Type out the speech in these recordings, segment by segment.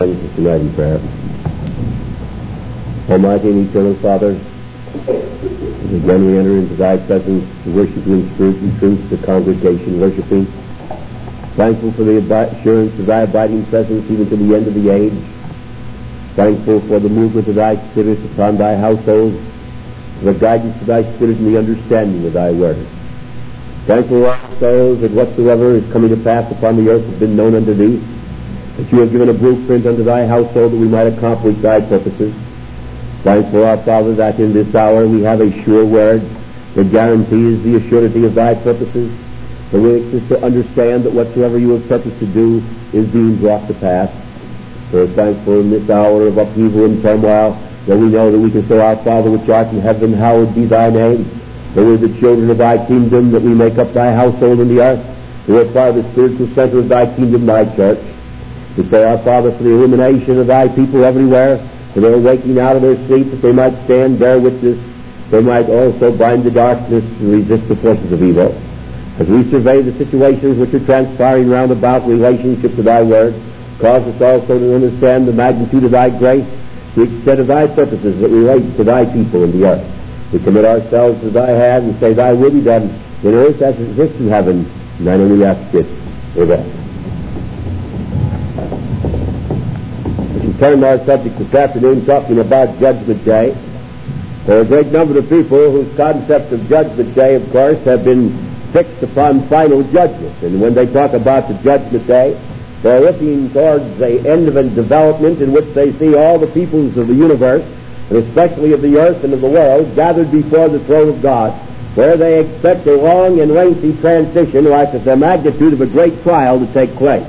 Tonight in prayer. Almighty and eternal Father, again we enter into Thy presence to worship You in spirit and truth, the congregation worshiping, thankful for the assurance of Thy abiding presence even to the end of the age, thankful for the movement of Thy Spirit upon Thy household, for the guidance of Thy Spirit and the understanding of Thy word. Thankful also that whatsoever is coming to pass upon the earth has been known unto Thee, that You have given a blueprint unto Thy household that we might accomplish Thy purposes. Thankful, our Father, that in this hour we have a sure word that guarantees the assurity of Thy purposes, that makes us to understand that whatsoever You have purposed to do is being brought to pass. We're thankful in this hour of upheaval and turmoil that we know that we can say, Our Father which art in heaven, hallowed be Thy name. That we're the children of Thy kingdom, that we make up Thy household in the earth. We are part of the spiritual center of Thy kingdom, Thy church. We pray, Our Father, for the illumination of Thy people everywhere, for their waking out of their sleep, that they might stand, bear witness, they might also bind the darkness and resist the forces of evil. As we survey the situations which are transpiring round about relationship to Thy word, cause us also to understand the magnitude of Thy grace, the extent of Thy purposes that relate to Thy people in the earth. We commit ourselves to Thy hand and say, Thy will be done in earth as it is in heaven, and I only ask this. Amen. Turn our subject this afternoon talking about Judgment Day. There are a great number of people whose concept of Judgment Day, of course, have been fixed upon final judgment. And when they talk about the Judgment Day, they're looking towards the end of a development in which they see all the peoples of the universe, and especially of the earth and of the world, gathered before the throne of God, where they expect a long and lengthy transition, like the magnitude of a great trial to take place.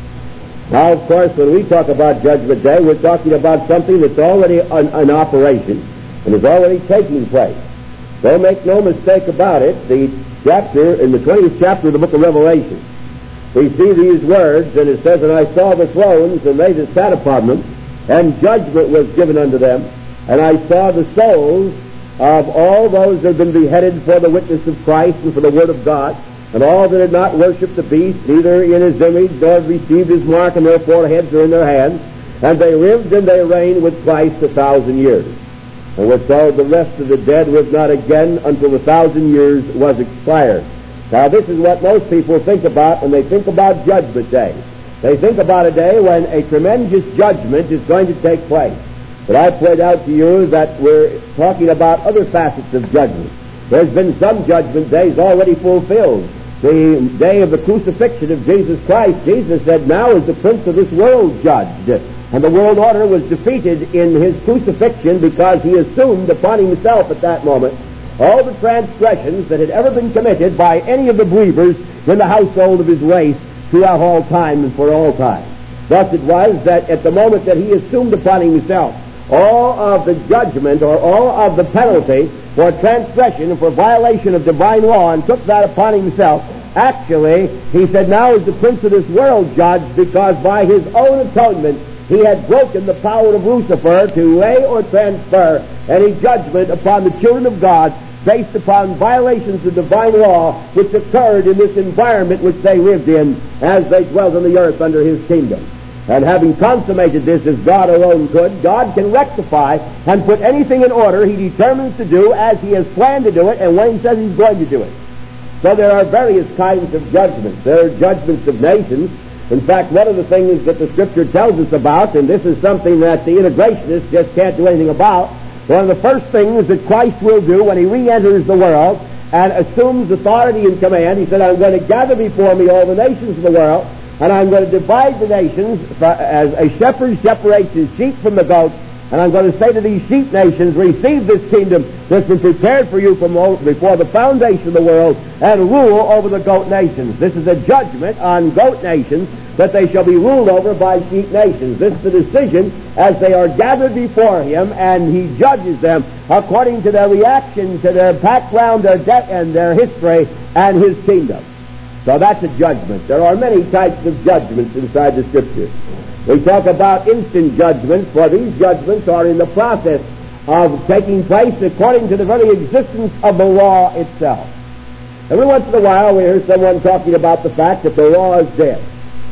Now, of course, when we talk about Judgment Day, we're talking about something that's already in operation and is already taking place. Don't make no mistake about it. The chapter, in the 20th chapter of the book of Revelation, we see these words, and it says, And I saw the thrones, and they that sat upon them, and judgment was given unto them, and I saw the souls of all those that had been beheaded for the witness of Christ and for the word of God, and all that had not worshipped the beast, neither in his image, nor received his mark in their foreheads or in their hands, and they lived and they reigned with Christ 1,000 years. And we're told the rest of the dead was not again until the 1,000 years was expired. Now this is what most people think about when they think about Judgment Day. They think about a day when a tremendous judgment is going to take place. But I point out to you that we're talking about other facets of judgment. There's been some judgment days already fulfilled. The day of the crucifixion of Jesus Christ, Jesus said, Now is the prince of this world judged. And the world order was defeated in his crucifixion because he assumed upon himself at that moment all the transgressions that had ever been committed by any of the believers in the household of his race throughout all time and for all time. Thus it was that at the moment that he assumed upon himself all of the judgment or all of the penalty for transgression and for violation of divine law and took that upon himself, actually, he said, Now is the prince of this world judged, because by his own atonement he had broken the power of Lucifer to lay or transfer any judgment upon the children of God based upon violations of divine law which occurred in this environment which they lived in as they dwelt on the earth under his kingdom. And having consummated this as God alone could, God can rectify and put anything in order he determines to do as he has planned to do it and when he says he's going to do it. So there are various kinds of judgments. There are judgments of nations. In fact, one of the things that the Scripture tells us about, and this is something that the integrationists just can't do anything about, one of the first things that Christ will do when he re-enters the world and assumes authority and command, he said, I'm going to gather before me all the nations of the world, and I'm going to divide the nations as a shepherd separates his sheep from the goats, and I'm going to say to these sheep nations, receive this kingdom that's been prepared for you from before the foundation of the world, and rule over the goat nations. This is a judgment on goat nations, that they shall be ruled over by sheep nations. This is the decision as they are gathered before him, and he judges them according to their reaction to their background, their debt, and their history, and his kingdom. So that's a judgment. There are many types of judgments inside the Scriptures. We talk about instant judgments, for these judgments are in the process of taking place according to the very existence of the law itself. Every once in a while we hear someone talking about the fact that the law is dead.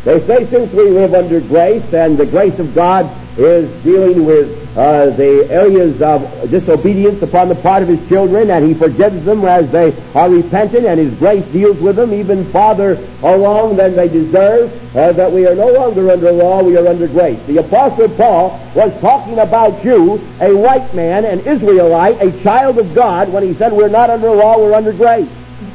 They say since we live under grace, and the grace of God is dealing with the areas of disobedience upon the part of His children, and He forgives them as they are repentant, and His grace deals with them even farther along than they deserve, that we are no longer under law, we are under grace. The Apostle Paul was talking about you, a white man, an Israelite, a child of God, when he said we're not under law, we're under grace.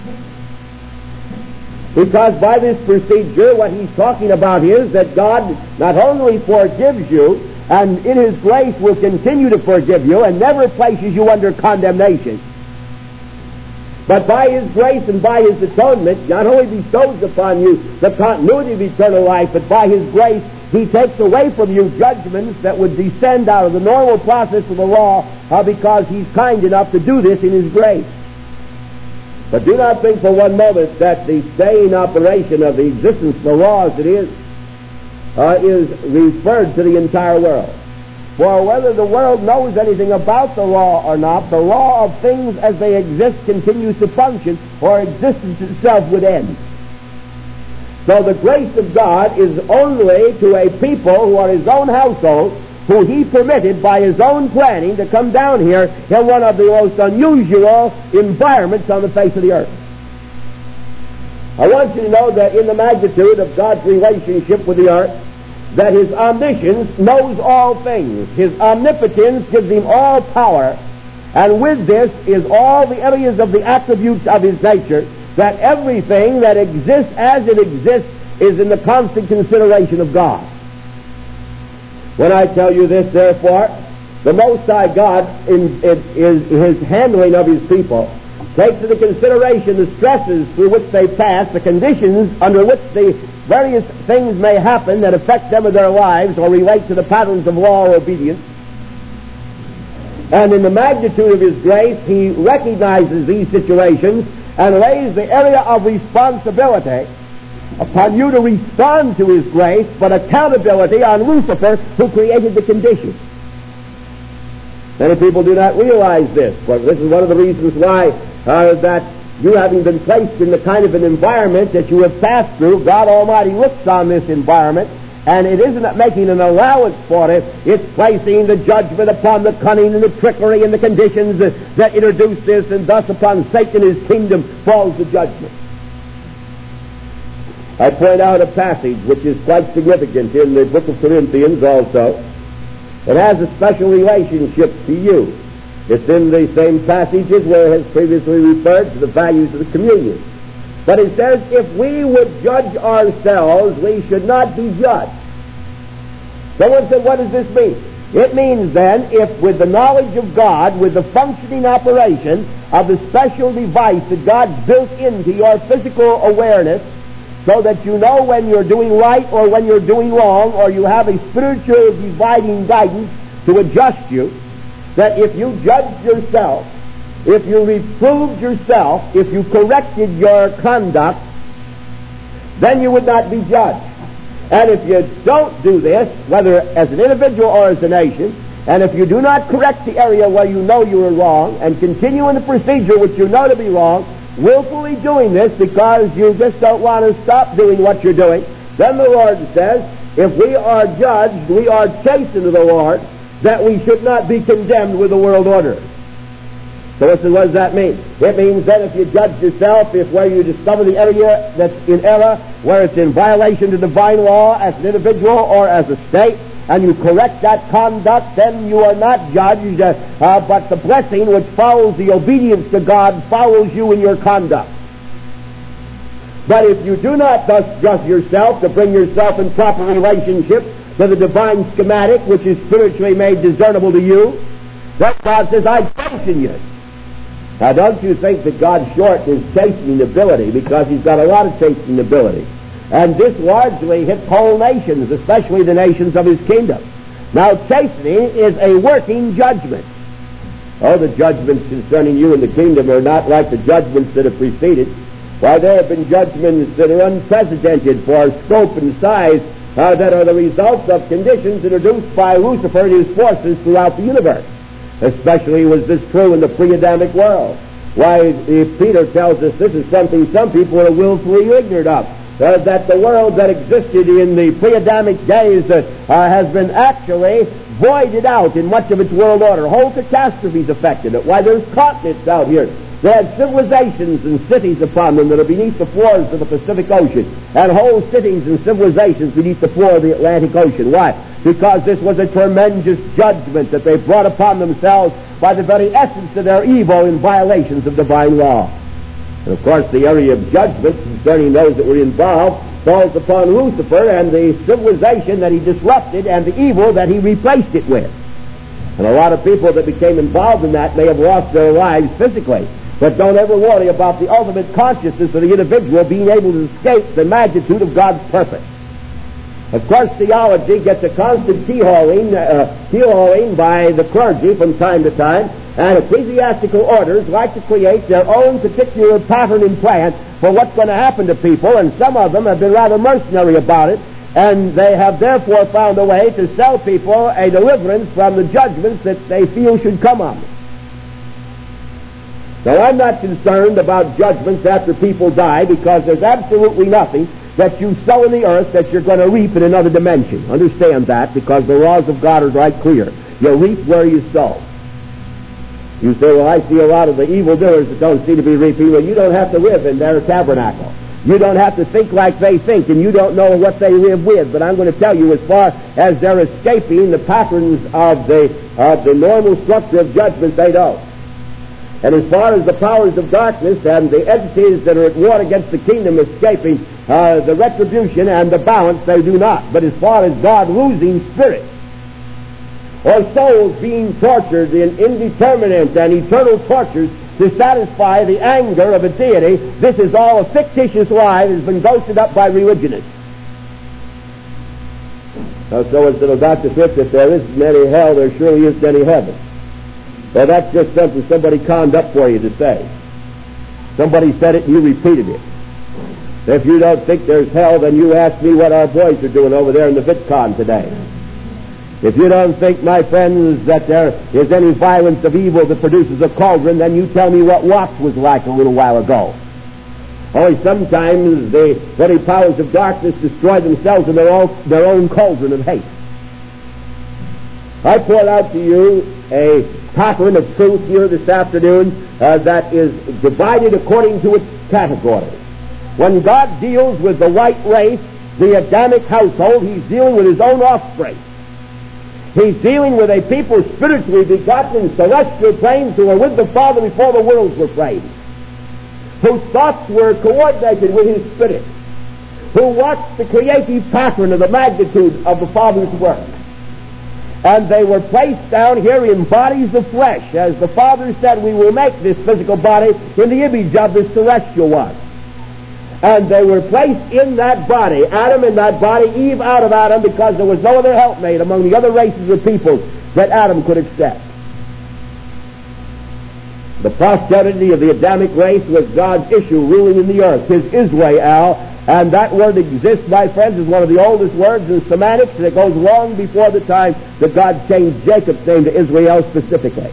Because by this procedure, what he's talking about is that God not only forgives you, and in His grace will continue to forgive you and never places you under condemnation, but by His grace and by His atonement, not only bestows upon you the continuity of eternal life, but by His grace, He takes away from you judgments that would descend out of the normal process of the law, because He's kind enough to do this in His grace. But do not think for one moment that the staying operation of the existence of the law as it is referred to the entire world. For whether the world knows anything about the law or not, the law of things as they exist continues to function, or existence itself would end. So the grace of God is only to a people who are His own household, who He permitted by His own planning to come down here in one of the most unusual environments on the face of the earth. I want you to know that in the magnitude of God's relationship with the earth, that His omniscience knows all things. His omnipotence gives Him all power, and with this is all the areas of the attributes of His nature, that everything that exists as it exists is in the constant consideration of God. When I tell you this, therefore, the Most High God, in His handling of His people, takes into consideration the stresses through which they pass, the conditions under which the various things may happen that affect them in their lives or relate to the patterns of law or obedience. And in the magnitude of His grace, He recognizes these situations and lays the area of responsibility upon you to respond to His grace, but accountability on Lucifer, who created the conditions. Many people do not realize this, but this is one of the reasons why that you, having been placed in the kind of an environment that you have passed through, God Almighty looks on this environment, and it isn't making an allowance for it, it's placing the judgment upon the cunning and the trickery and the conditions that introduce this, and thus upon Satan and his kingdom falls the judgment. I point out a passage which is quite significant in the book of Corinthians also. It has a special relationship to you. It's in the same passages where it has previously referred to the values of the communion. But it says, if we would judge ourselves, we should not be judged. Someone said, what does this mean? It means then, if with the knowledge of God, with the functioning operation of the special device that God built into your physical awareness, so that you know when you're doing right or when you're doing wrong, or you have a spiritual dividing guidance to adjust you, that if you judged yourself, if you reproved yourself, if you corrected your conduct, then you would not be judged. And if you don't do this, whether as an individual or as a nation, and if you do not correct the area where you know you are wrong, and continue in the procedure which you know to be wrong, willfully doing this because you just don't want to stop doing what you're doing, then the Lord says, if we are judged, we are chastened to the Lord, that we should not be condemned with the world order. So what does that mean? It means that if you judge yourself, if where you discover the area that's in error, where it's in violation of divine law as an individual or as a state, and you correct that conduct, then you are not judged, but the blessing which follows the obedience to God follows you in your conduct. But if you do not thus judge yourself to bring yourself in proper relationship to the divine schematic which is spiritually made discernible to you, then God says, I chasten you. Now don't you think that God's short his chastening ability, because He's got a lot of chastening ability. And this largely hits whole nations, especially the nations of His kingdom. Now, chastening is a working judgment. Oh, the judgments concerning you in the kingdom are not like the judgments that have preceded. Why, there have been judgments that are unprecedented for scope and size, that are the results of conditions introduced by Lucifer and his forces throughout the universe. Especially was this true in the pre-Adamic world. Why, Peter tells us this is something some people are willfully ignorant of. that the world that existed in the pre-Adamic days has been actually voided out in much of its world order. Whole catastrophes affected it. Why, there's continents out here. They had civilizations and cities upon them that are beneath the floors of the Pacific Ocean, and whole cities and civilizations beneath the floor of the Atlantic Ocean. Why? Because this was a tremendous judgment that they brought upon themselves by the very essence of their evil in violations of divine law. And of course, the area of judgment concerning those that were involved falls upon Lucifer and the civilization that he disrupted and the evil that he replaced it with. And a lot of people that became involved in that may have lost their lives physically. But don't ever worry about the ultimate consciousness of the individual being able to escape the magnitude of God's purpose. Of course, theology gets a constant keyholing by the clergy from time to time, and ecclesiastical orders like to create their own particular pattern and plan for what's going to happen to people, and some of them have been rather mercenary about it, and they have therefore found a way to sell people a deliverance from the judgments that they feel should come on them. Now, I'm not concerned about judgments after people die, because there's absolutely nothing that you sow in the earth that you're going to reap in another dimension. Understand that, because the laws of God are right clear. You reap where you sow. You say, well, I see a lot of the evildoers that don't seem to be reaping. Well, you don't have to live in their tabernacle. You don't have to think like they think, and you don't know what they live with. But I'm going to tell you, as far as they're escaping the patterns of the normal structure of judgment, they don't. And as far as the powers of darkness and the entities that are at war against the kingdom escaping the retribution and the balance, they do not. But as far as God losing spirits or souls being tortured in indeterminate and eternal tortures to satisfy the anger of a deity, this is all a fictitious lie that has been ghosted up by religionists. Now, so as to Dr. Fitz, if there isn't any hell, there surely isn't any heaven. Well, that's just something somebody conned up for you to say. Somebody said it and you repeated it. If you don't think there's hell, then you ask me what our boys are doing over there in the VidCon today. If you don't think, my friends, that there is any violence of evil that produces a cauldron, then you tell me what Watts was like a little while ago. Only sometimes the very powers of darkness destroy themselves in their own cauldron of hate. I poured out to you a pattern of truth here this afternoon that is divided according to its categories. When God deals with the white race, the Adamic household, He's dealing with His own offspring. He's dealing with a people spiritually begotten in celestial planes who were with the Father before the worlds were framed, whose thoughts were coordinated with His Spirit, who watched the creative pattern of the magnitude of the Father's work. And they were placed down here in bodies of flesh. As the Father said, we will make this physical body in the image of the celestial one. And they were placed in that body, Adam in that body, Eve out of Adam, because there was no other helpmate among the other races of people that Adam could accept. The posterity of the Adamic race was God's issue ruling in the earth, His Israel. And that word exists, my friends, is one of the oldest words in semantics, and it goes long before the time that God changed Jacob's name to Israel specifically.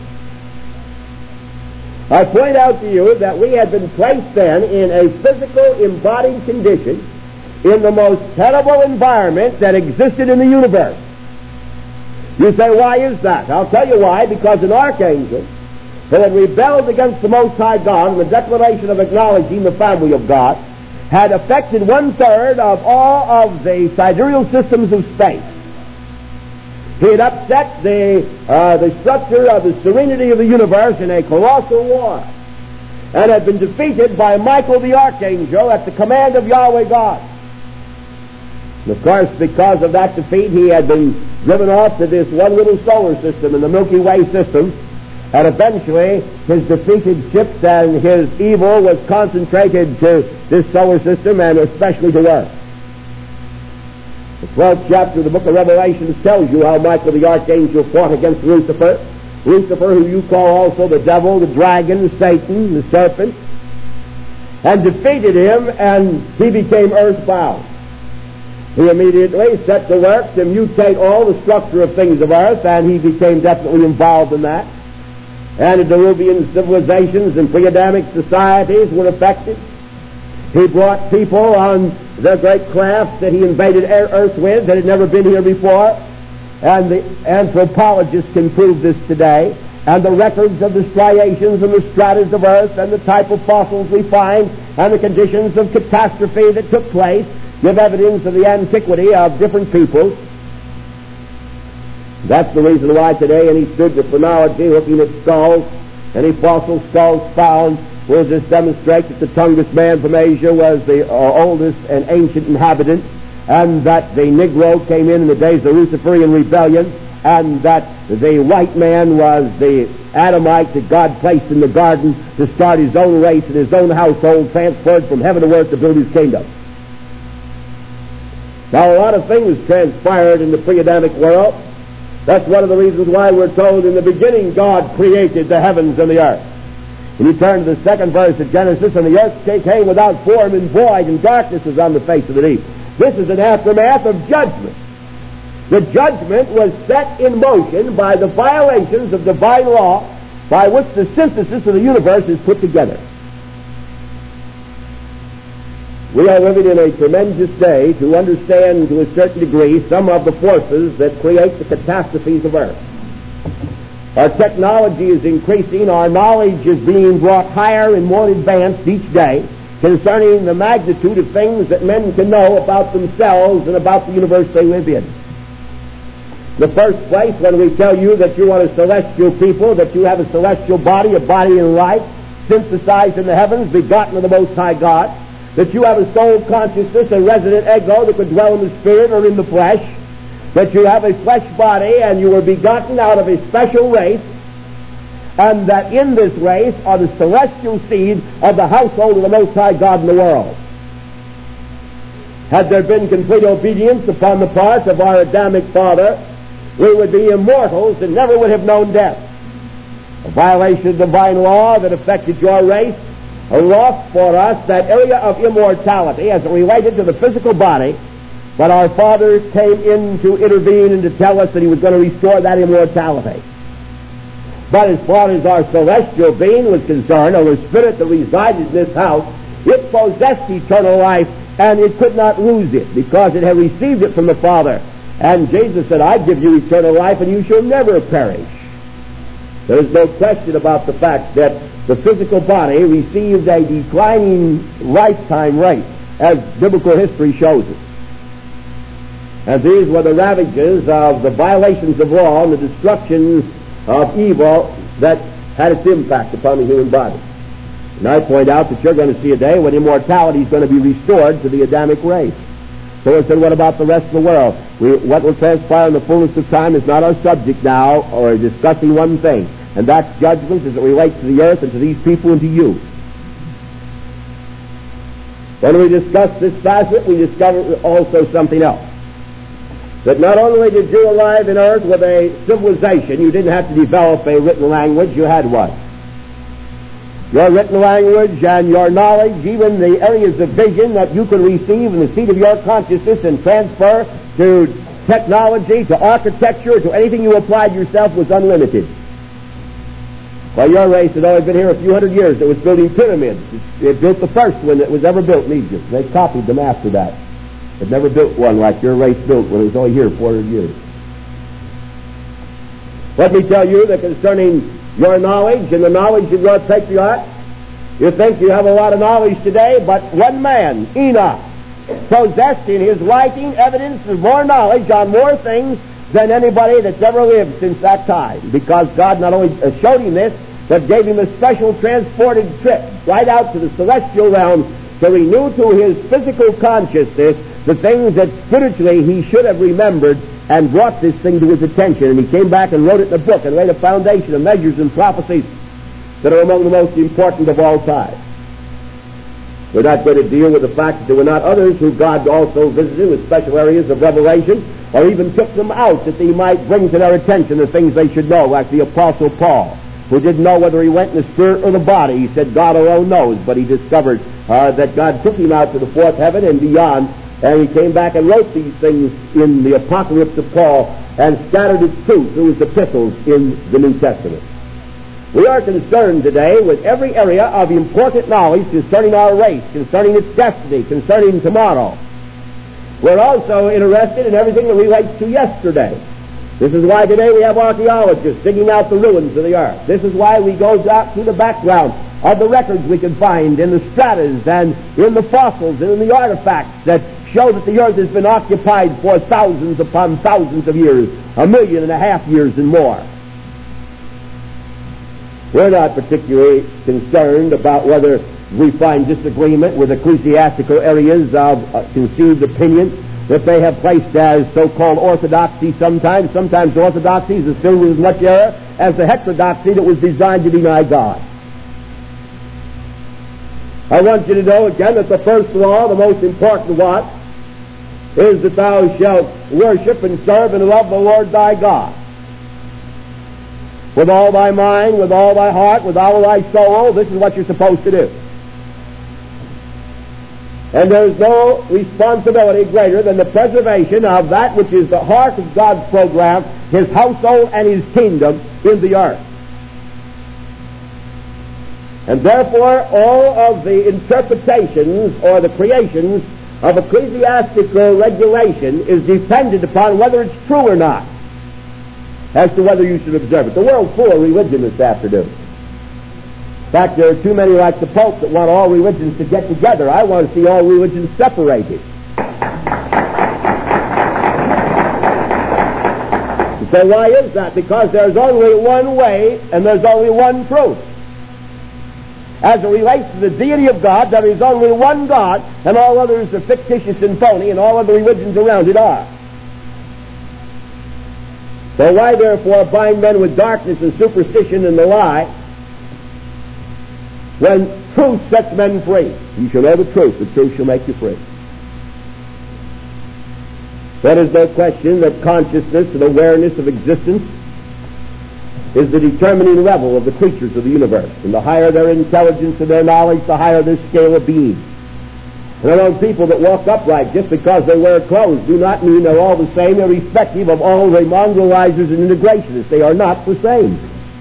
I point out to you that we had been placed then in a physical embodied condition in the most terrible environment that existed in the universe. You say, why is that? I'll tell you why. Because an archangel who had rebelled against the Most High God in the declaration of acknowledging the family of God had affected 1/3 of all of the sidereal systems of space. He had upset the structure of the serenity of the universe in a colossal war, and had been defeated by Michael the Archangel at the command of Yahweh God. And of course, because of that defeat, he had been driven off to this one little solar system in the Milky Way system, and eventually his defeated ships and his evil was concentrated to this solar system, and especially to Earth. The 12th chapter of the book of Revelation tells you how Michael the Archangel fought against Lucifer, who you call also the devil, the dragon, Satan, the serpent, and defeated him, and he became earthbound. He immediately set to work to mutate all the structure of things of earth, and he became definitely involved in that. And Antediluvian civilizations and pre-Adamic societies were affected. He brought people on the great craft that he invaded earth with that had never been here before. And the anthropologists can prove this today. And the records of the striations and the stratas of earth and the type of fossils we find and the conditions of catastrophe that took place give evidence of the antiquity of different peoples. That's the reason why today any student of phrenology looking at skulls, any fossil skulls found, will just demonstrate that the Tungus man from Asia was the oldest and ancient inhabitant, and that the Negro came in the days of the Luciferian rebellion, and that the white man was the Adamite that God placed in the garden to start his own race and his own household, transferred from heaven to earth to build his kingdom. Now, a lot of things transpired in the pre-Adamic world. That's one of the reasons why we're told in the beginning God created the heavens and the earth. When you turn to the second verse of Genesis, and the earth came without form and void, and darkness was on the face of the deep. This is an aftermath of judgment. The judgment was set in motion by the violations of divine law by which the synthesis of the universe is put together. We are living in a tremendous day to understand to a certain degree some of the forces that create the catastrophes of earth. Our technology is increasing. Our knowledge is being brought higher and more advanced each day concerning the magnitude of things that men can know about themselves and about the universe they live in. In the first place, when we tell you that you are a celestial people, that you have a celestial body, a body in light, synthesized in the heavens, begotten of the Most High God, that you have a soul consciousness, a resident ego that could dwell in the spirit or in the flesh, that you have a flesh body and you were begotten out of a special race, and that in this race are the celestial seed of the household of the Most High God in the world. Had there been complete obedience upon the part of our Adamic father, we would be immortals and never would have known death. A violation of divine law that affected your race lost for us that area of immortality as it related to the physical body, but our Father came in to intervene and to tell us that He was going to restore that immortality. But as far as our celestial being was concerned, or the spirit that resided in this house, it possessed eternal life, and it could not lose it, because it had received it from the Father. And Jesus said, I give you eternal life, and you shall never perish. There is no question about the fact that the physical body received a declining lifetime rate, as biblical history shows us. And these were the ravages of the violations of law and the destruction of evil that had its impact upon the human body. And I point out that you're going to see a day when immortality is going to be restored to the Adamic race. So I said, what about the rest of the world? What will transpire in the fullness of time is not our subject now, or discussing one thing, and that's judgment as it relates to the earth and to these people and to you. When we discuss this facet, we discover also something else. That not only did you arrive in earth with a civilization, you didn't have to develop a written language, you had one. Your written language and your knowledge, even the areas of vision that you could receive in the seat of your consciousness and transfer to technology, to architecture, to anything you applied yourself was unlimited. Well, your race had only been here a few hundred years. It was building pyramids. It built the first one that was ever built in Egypt. They copied them after that. It never built one like your race built when it was only here 400 years. Let me tell you that concerning your knowledge and the knowledge of your patriarch, you think you have a lot of knowledge today, but one man, Enoch, possessed in his writing evidence of more knowledge on more things than anybody that's ever lived since that time, because God not only showed him this, but gave him a special transported trip right out to the celestial realm to renew to his physical consciousness the things that spiritually he should have remembered, and brought this thing to his attention. And he came back and wrote it in a book and laid a foundation of measures and prophecies that are among the most important of all time. We're not going to deal with the fact that there were not others who God also visited with special areas of revelation, or even took them out that he might bring to their attention the things they should know, like the Apostle Paul, who didn't know whether he went in the spirit or the body. He said God alone knows, but he discovered that God took him out to the fourth heaven and beyond, and he came back and wrote these things in the Apocalypse of Paul and scattered its truth through his epistles in the New Testament. We are concerned today with every area of important knowledge concerning our race, concerning its destiny, concerning tomorrow. We're also interested in everything that relates to yesterday. This is why today we have archaeologists digging out the ruins of the earth. This is why we go out through the background of the records we can find in the stratas and in the fossils and in the artifacts that show that the earth has been occupied for thousands upon thousands of years, 1.5 million years and more. We're not particularly concerned about whether we find disagreement with ecclesiastical areas of conceived opinion that they have placed as so-called orthodoxy sometimes. Sometimes orthodoxy is filled with as much error as the heterodoxy that was designed to deny God. I want you to know again that the first law, the most important one, is that thou shalt worship and serve and love the Lord thy God with all thy mind, with all thy heart, with all thy soul. This is what you're supposed to do. And there is no responsibility greater than the preservation of that which is the heart of God's program, His household and His kingdom in the earth. And therefore, all of the interpretations or the creations of ecclesiastical regulation is dependent upon whether it's true or not, as to whether you should observe it. The world's full of religion this afternoon. In fact, there are too many like the Pope that want all religions to get together. I want to see all religions separated. So why is that? Because there's only one way and there's only one truth. As it relates to the deity of God, there is only one God, and all others are fictitious and phony, and all other religions around it are. So why, therefore, bind men with darkness and superstition and the lie, when truth sets men free? You shall know the truth shall make you free. There is no question that consciousness and awareness of existence is the determining level of the creatures of the universe. And the higher their intelligence and their knowledge, the higher their scale of being. And I know people that walk upright just because they wear clothes do not mean they're all the same, irrespective of all the mongrelizers and integrationists. They are not the same.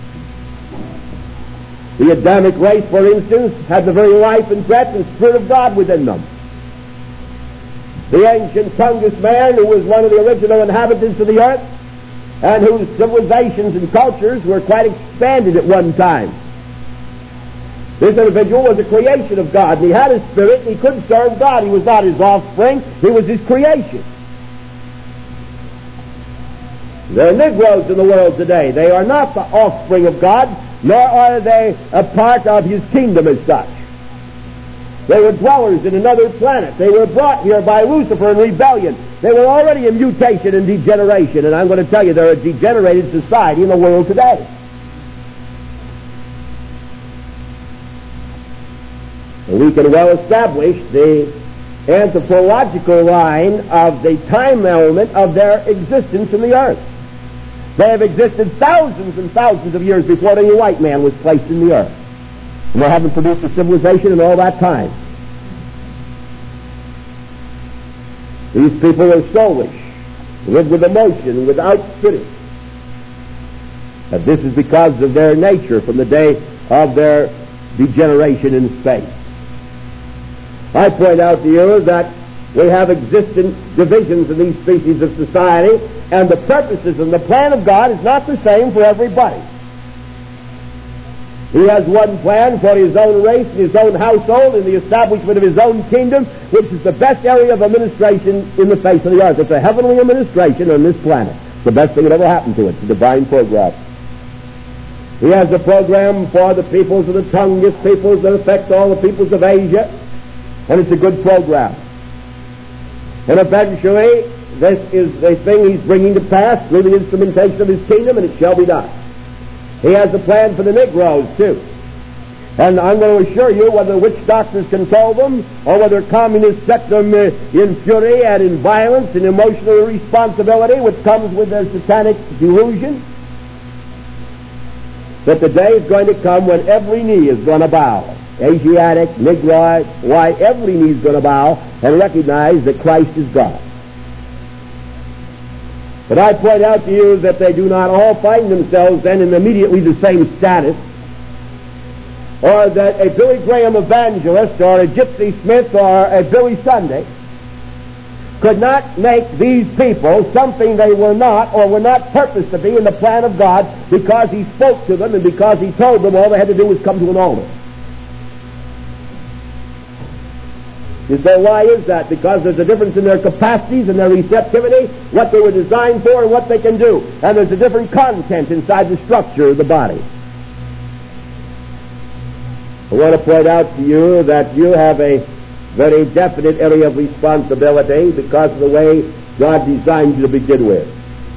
The Adamic race, for instance, had the very life and breath and Spirit of God within them. The ancient Tungus man, who was one of the original inhabitants of the earth, and whose civilizations and cultures were quite expanded at one time. This individual was a creation of God, and he had a spirit, and he could serve God. He was not his offspring, he was his creation. There are Negroes in the world today. They are not the offspring of God, nor are they a part of His kingdom as such. They were dwellers in another planet. They were brought here by Lucifer in rebellion. They were already in mutation and degeneration, and I'm going to tell you they're a degenerated society in the world today. And we can well establish the anthropological line of the time element of their existence in the earth. They have existed thousands and thousands of years before any white man was placed in the earth. And they haven't produced a civilization in all that time. These people are soulish, live with emotion, without pity. And this is because of their nature from the day of their degeneration in space. I point out to you that we have existent divisions in these species of society, and the purposes and the plan of God is not the same for everybody. He has one plan for His own race and His own household and the establishment of His own kingdom, which is the best area of administration in the face of the earth. It's a heavenly administration on this planet. It's the best thing that ever happened to it. It's a divine program. He has a program for the peoples of the Tungus peoples that affects all the peoples of Asia, and it's a good program. And eventually, this is the thing He's bringing to pass through the instrumentation of His kingdom, and it shall be done. He has a plan for the Negroes, too. And I'm going to assure you, whether witch doctors control them, or whether communists set them in fury and in violence and emotional irresponsibility, which comes with their satanic delusion, that the day is going to come when every knee is going to bow. Asiatic, Negroid, white, every knee is going to bow and recognize that Christ is God. But I point out to you that they do not all find themselves then in immediately the same status or that a Billy Graham evangelist or a Gypsy Smith or a Billy Sunday could not make these people something they were not or were not purposed to be in the plan of God, because he spoke to them and because he told them all they had to do was come to an altar. You say, why is that? Because there's a difference in their capacities and their receptivity, what they were designed for and what they can do. And there's a different content inside the structure of the body. I want to point out to you that you have a very definite area of responsibility because of the way God designed you to begin with.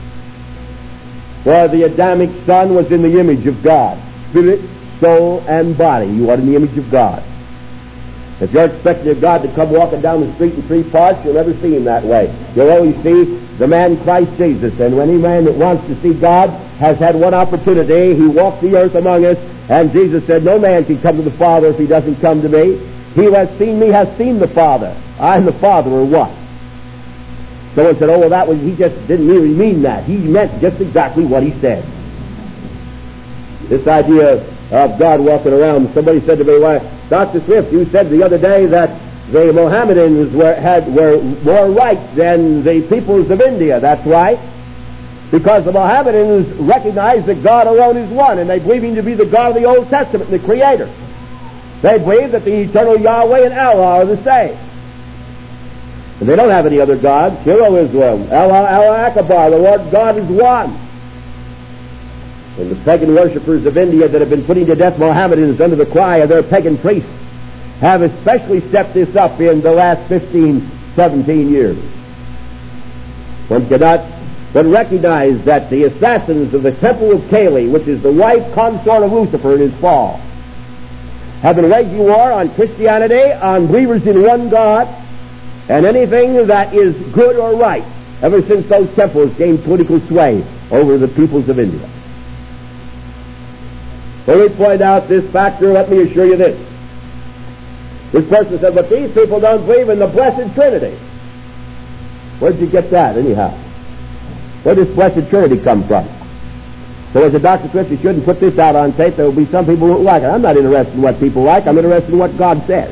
For the Adamic son was in the image of God. Spirit, soul, and body. You are in the image of God. If you're expecting a God to come walking down the street in three parts, you'll never see him that way. You'll always see the man Christ Jesus. And when any man that wants to see God has had one opportunity, he walked the earth among us, and Jesus said, no man can come to the Father if he doesn't come to me. He who has seen me has seen the Father. I and the Father are one. Someone said, oh, well, he just didn't really mean that. He meant just exactly what he said. This idea of God walking around, somebody said to me, why, Dr. Swift, you said the other day that the Mohammedans were more right than the peoples of India. That's right. Because the Mohammedans recognize that God alone is one, and they believe him to be the God of the Old Testament, the Creator. They believe that the eternal Yahweh and Allah are the same. And they don't have any other gods. Hero Islam, Allah Akbar, the Lord God is one. And the pagan worshippers of India that have been putting to death Mohammedans under the cry of their pagan priests have especially stepped this up in the last 15, 17 years. One cannot but recognize that the assassins of the Temple of Kali, which is the wife consort of Lucifer in his fall, have been waging war on Christianity, on believers in one God, and anything that is good or right, ever since those temples gained political sway over the peoples of India. When we point out this factor, let me assure you this. This person said, but these people don't believe in the Blessed Trinity. Where'd you get that, anyhow? Where does Blessed Trinity come from? So as a Dr. Swift, you shouldn't put this out on tape. There will be some people who won't like it. I'm not interested in what people like. I'm interested in what God says.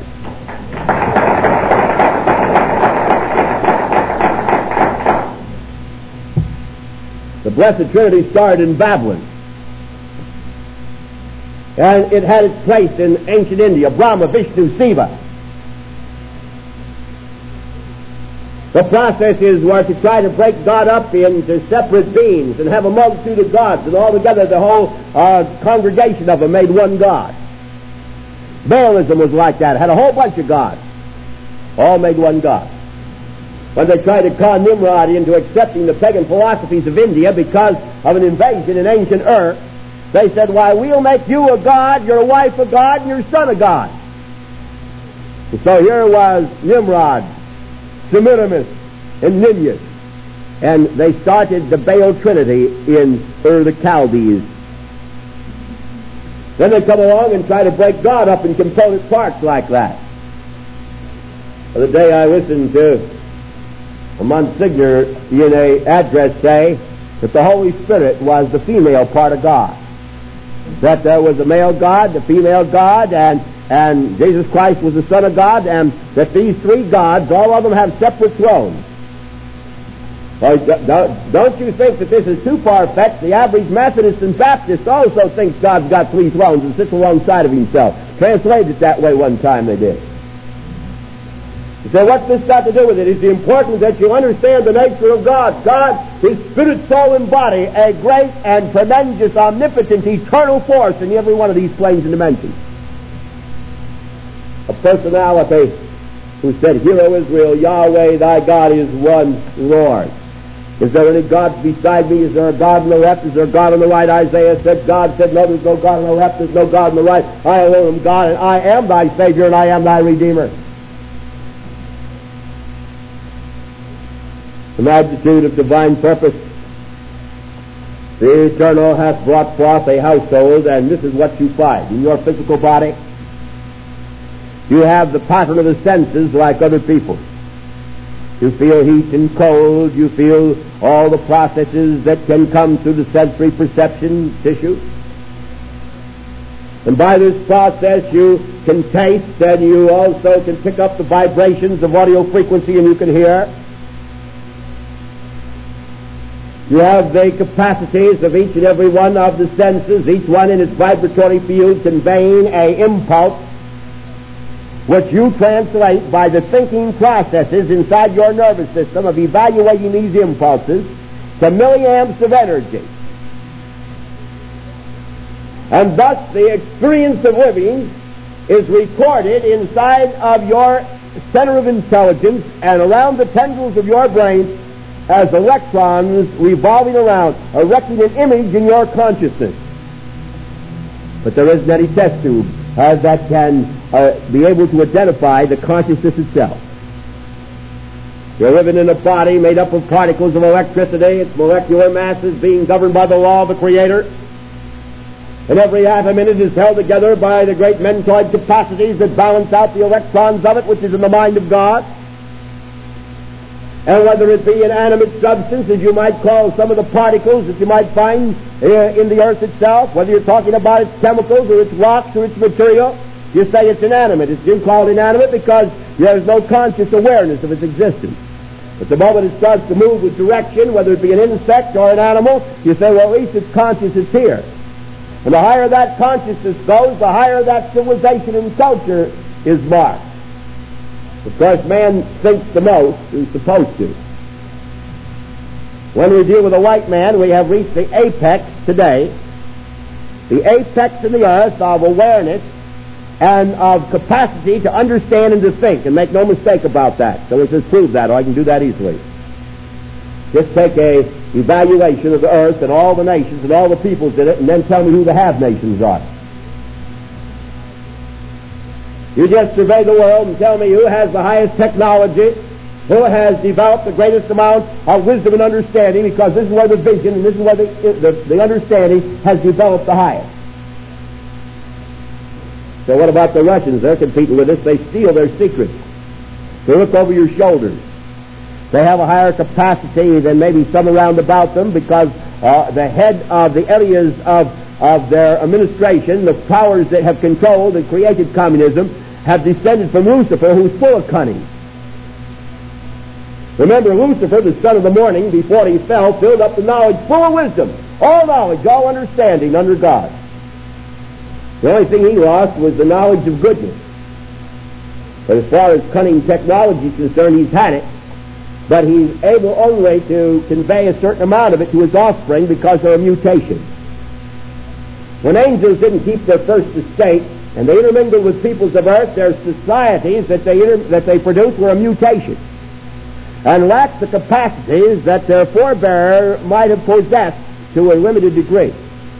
The Blessed Trinity started in Babylon. And it had its place in ancient India, Brahma, Vishnu, Shiva. The processes were to try to break God up into separate beings and have a multitude of gods, and altogether the whole congregation of them made one God. Baalism was like that. It had a whole bunch of gods. All made one God. When they tried to con Nimrod into accepting the pagan philosophies of India because of an invasion in ancient Ur, they said, why, we'll make you a god, your wife a god, and your son a god. And so here was Nimrod, Semiramis, and Ninus. And they started the Baal Trinity in Ur the Chaldees. Then they come along and try to break God up in component parts like that. The other day I listened to a Monsignor in an address say that the Holy Spirit was the female part of God. That there was a male God, the female God, and Jesus Christ was the Son of God, and that these three gods, all of them have separate thrones. Well, don't you think that this is too far-fetched? The average Methodist and Baptist also thinks God's got three thrones and sits alongside of himself. Translated it that way one time, they did. So what's this got to do with it? It's important that you understand the nature of God. God is spirit, soul, and body, a great and tremendous, omnipotent, eternal force in every one of these planes and dimensions. A personality who said, Hear, O Israel, Yahweh thy God is one Lord. Is there any gods beside me? Is there a God on the left? Is there a God on the right? Isaiah said, God said, no, there's no God on the left, there's no God on the right. I alone am God, and I am thy Savior, and I am thy Redeemer. The magnitude of divine purpose. The Eternal hath brought forth a household, and this is what you find in your physical body. You have the pattern of the senses like other people. You feel heat and cold. You feel all the processes that can come through the sensory perception tissue. And by this process you can taste, and you also can pick up the vibrations of audio frequency, and you can hear. You have the capacities of each and every one of the senses, each one in its vibratory field conveying an impulse which you translate by the thinking processes inside your nervous system of evaluating these impulses to milliamps of energy. And thus the experience of living is recorded inside of your center of intelligence and around the tendrils of your brain as electrons revolving around, erecting an image in your consciousness. But there isn't any test tube that can be able to identify the consciousness itself. You're living in a body made up of particles of electricity, its molecular masses being governed by the law of the Creator. And every atom in it is held together by the great mentoid capacities that balance out the electrons of it, which is in the mind of God. And whether it be an animate substance, as you might call some of the particles that you might find in the earth itself, whether you're talking about its chemicals or its rocks or its material, you say it's inanimate. It's been called inanimate because there's no conscious awareness of its existence. But the moment it starts to move with direction, whether it be an insect or an animal, you say, well, at least it's conscious, it's here. And the higher that consciousness goes, the higher that civilization and culture is marked. Of course, man thinks the most, he's supposed to. When we deal with a white man, we have reached the apex today, the apex in the earth of awareness and of capacity to understand and to think, and make no mistake about that. So it says, prove that, or I can do that easily. Just take a evaluation of the earth and all the nations and all the peoples in it, and then tell me who the have-nations are. You just survey the world and tell me who has the highest technology, who has developed the greatest amount of wisdom and understanding, because this is where the vision and this is where the understanding has developed the highest. So what about the Russians? They're competing with us. They steal their secrets. They look over your shoulders. They have a higher capacity than maybe some around about them, because the head of the areas of their administration, the powers that have controlled and created communism, have descended from Lucifer, who's full of cunning. Remember, Lucifer, the son of the morning, before he fell, filled up the knowledge, full of wisdom, all knowledge, all understanding under God. The only thing he lost was the knowledge of goodness. But as far as cunning technology is concerned, he's had it, but he's able only to convey a certain amount of it to his offspring because they're a mutation. When angels didn't keep their first estate, and they intermingled with peoples of earth, their societies that they produced were a mutation, and lacked the capacities that their forebearer might have possessed to a limited degree.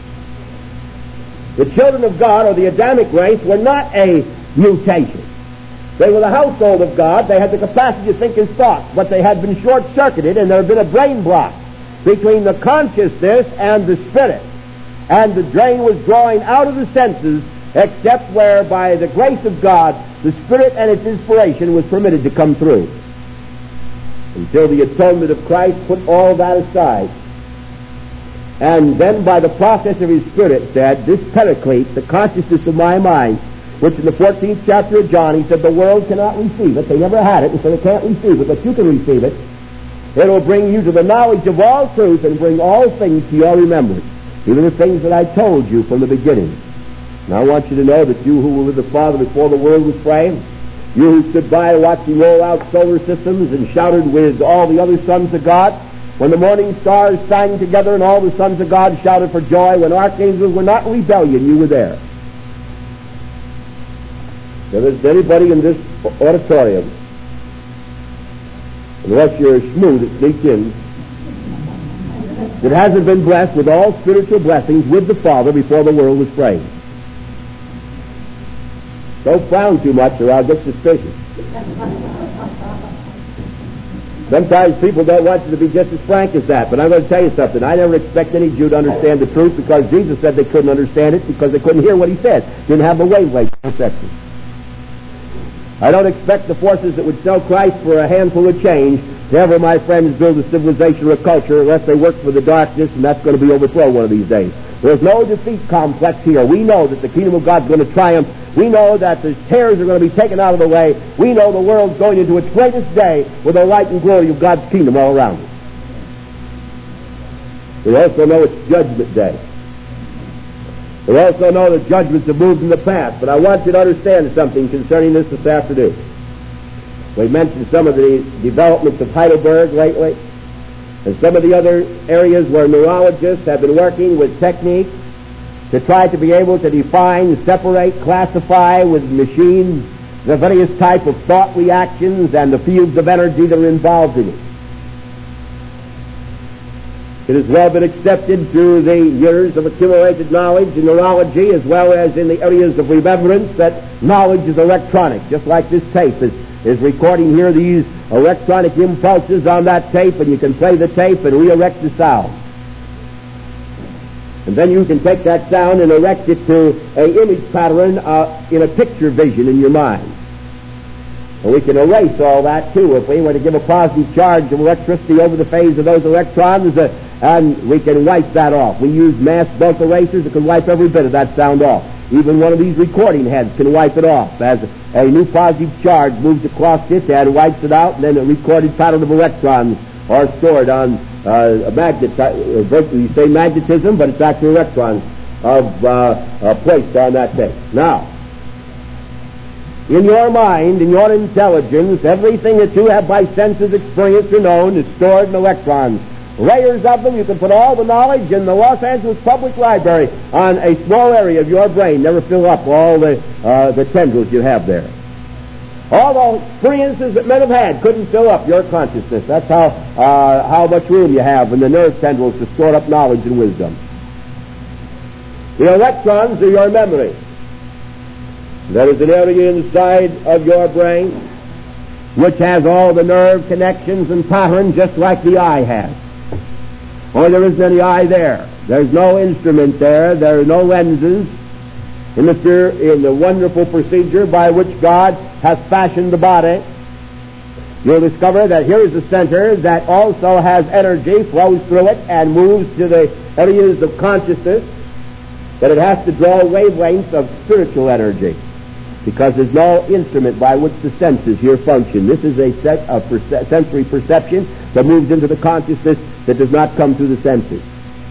The children of God, or the Adamic race, were not a mutation. They were the household of God. They had the capacity to think his thoughts, but they had been short-circuited, and there had been a brain block between the consciousness and the spirit. And the drain was drawing out of the senses, except where, by the grace of God, the Spirit and its inspiration was permitted to come through. Until the atonement of Christ put all that aside. And then by the process of his Spirit said, this Paraclete, the consciousness of my mind, which in the 14th chapter of John, he said, the world cannot receive it. They never had it, and so they can't receive it, but you can receive it. It will bring you to the knowledge of all truth and bring all things to your remembrance, even the things that I told you from the beginning. And I want you to know that you who were with the Father before the world was framed, you who stood by watching roll out solar systems and shouted with all the other sons of God, when the morning stars sang together and all the sons of God shouted for joy, when archangels were not in rebellion, you were there. There isn't anybody in this auditorium, unless you're a shmoo that sneaks in, that hasn't been blessed with all spiritual blessings with the Father before the world was framed. Don't frown too much or I'll get suspicious. Sometimes people don't want you to be just as frank as that, but I'm going to tell you something. I never expect any Jew to understand the truth, because Jesus said they couldn't understand it because they couldn't hear what he said. Didn't have the wavelength perception. I don't expect the forces that would sell Christ for a handful of change to ever, my friends, build a civilization or a culture unless they work for the darkness, and that's going to be overthrown one of these days. There's no defeat complex here. We know that the kingdom of God's going to triumph. We know that the tares are going to be taken out of the way. We know the world's going into its greatest day with the light and glory of God's kingdom all around it. We also know it's Judgment Day. We also know that judgments have moved in the past. But I want you to understand something concerning this afternoon. We've mentioned some of the developments of Heidelberg lately, and some of the other areas where neurologists have been working with techniques to try to be able to define, separate, classify with machines the various type of thought reactions and the fields of energy that are involved in it. It has well been accepted through the years of accumulated knowledge in neurology as well as in the areas of remembrance that knowledge is electronic, just like this tape is recording here these electronic impulses on that tape, and you can play the tape and re-erect the sound. And then you can take that sound and erect it to an image pattern in a picture vision in your mind. And we can erase all that too if we were to give a positive charge of electricity over the phase of those electrons, and we can wipe that off. We use mass bulk erasers that can wipe every bit of that sound off. Even one of these recording heads can wipe it off as a new positive charge moves across it and wipes it out, and then a recorded pattern of electrons are stored on a magnet. You say magnetism, but it's actually electrons placed on that tape. Now, in your mind, in your intelligence, everything that you have by senses experienced or known is stored in electrons. Layers of them. You can put all the knowledge in the Los Angeles Public Library on a small area of your brain. Never fill up all the tendrils you have there. All the experiences that men have had couldn't fill up your consciousness. That's how much room you have in the nerve tendrils to store up knowledge and wisdom. The electrons are your memory. There is an area inside of your brain which has all the nerve connections and patterns just like the eye has. Only there isn't any eye there. There's no instrument there. There are no lenses in the wonderful procedure by which God has fashioned the body. You'll discover that here is a center that also has energy, flows through it, and moves to the areas of consciousness, but it has to draw wavelengths of spiritual energy, because there's no instrument by which the senses here function. This is a set of sensory perception that moves into the consciousness that does not come through the senses.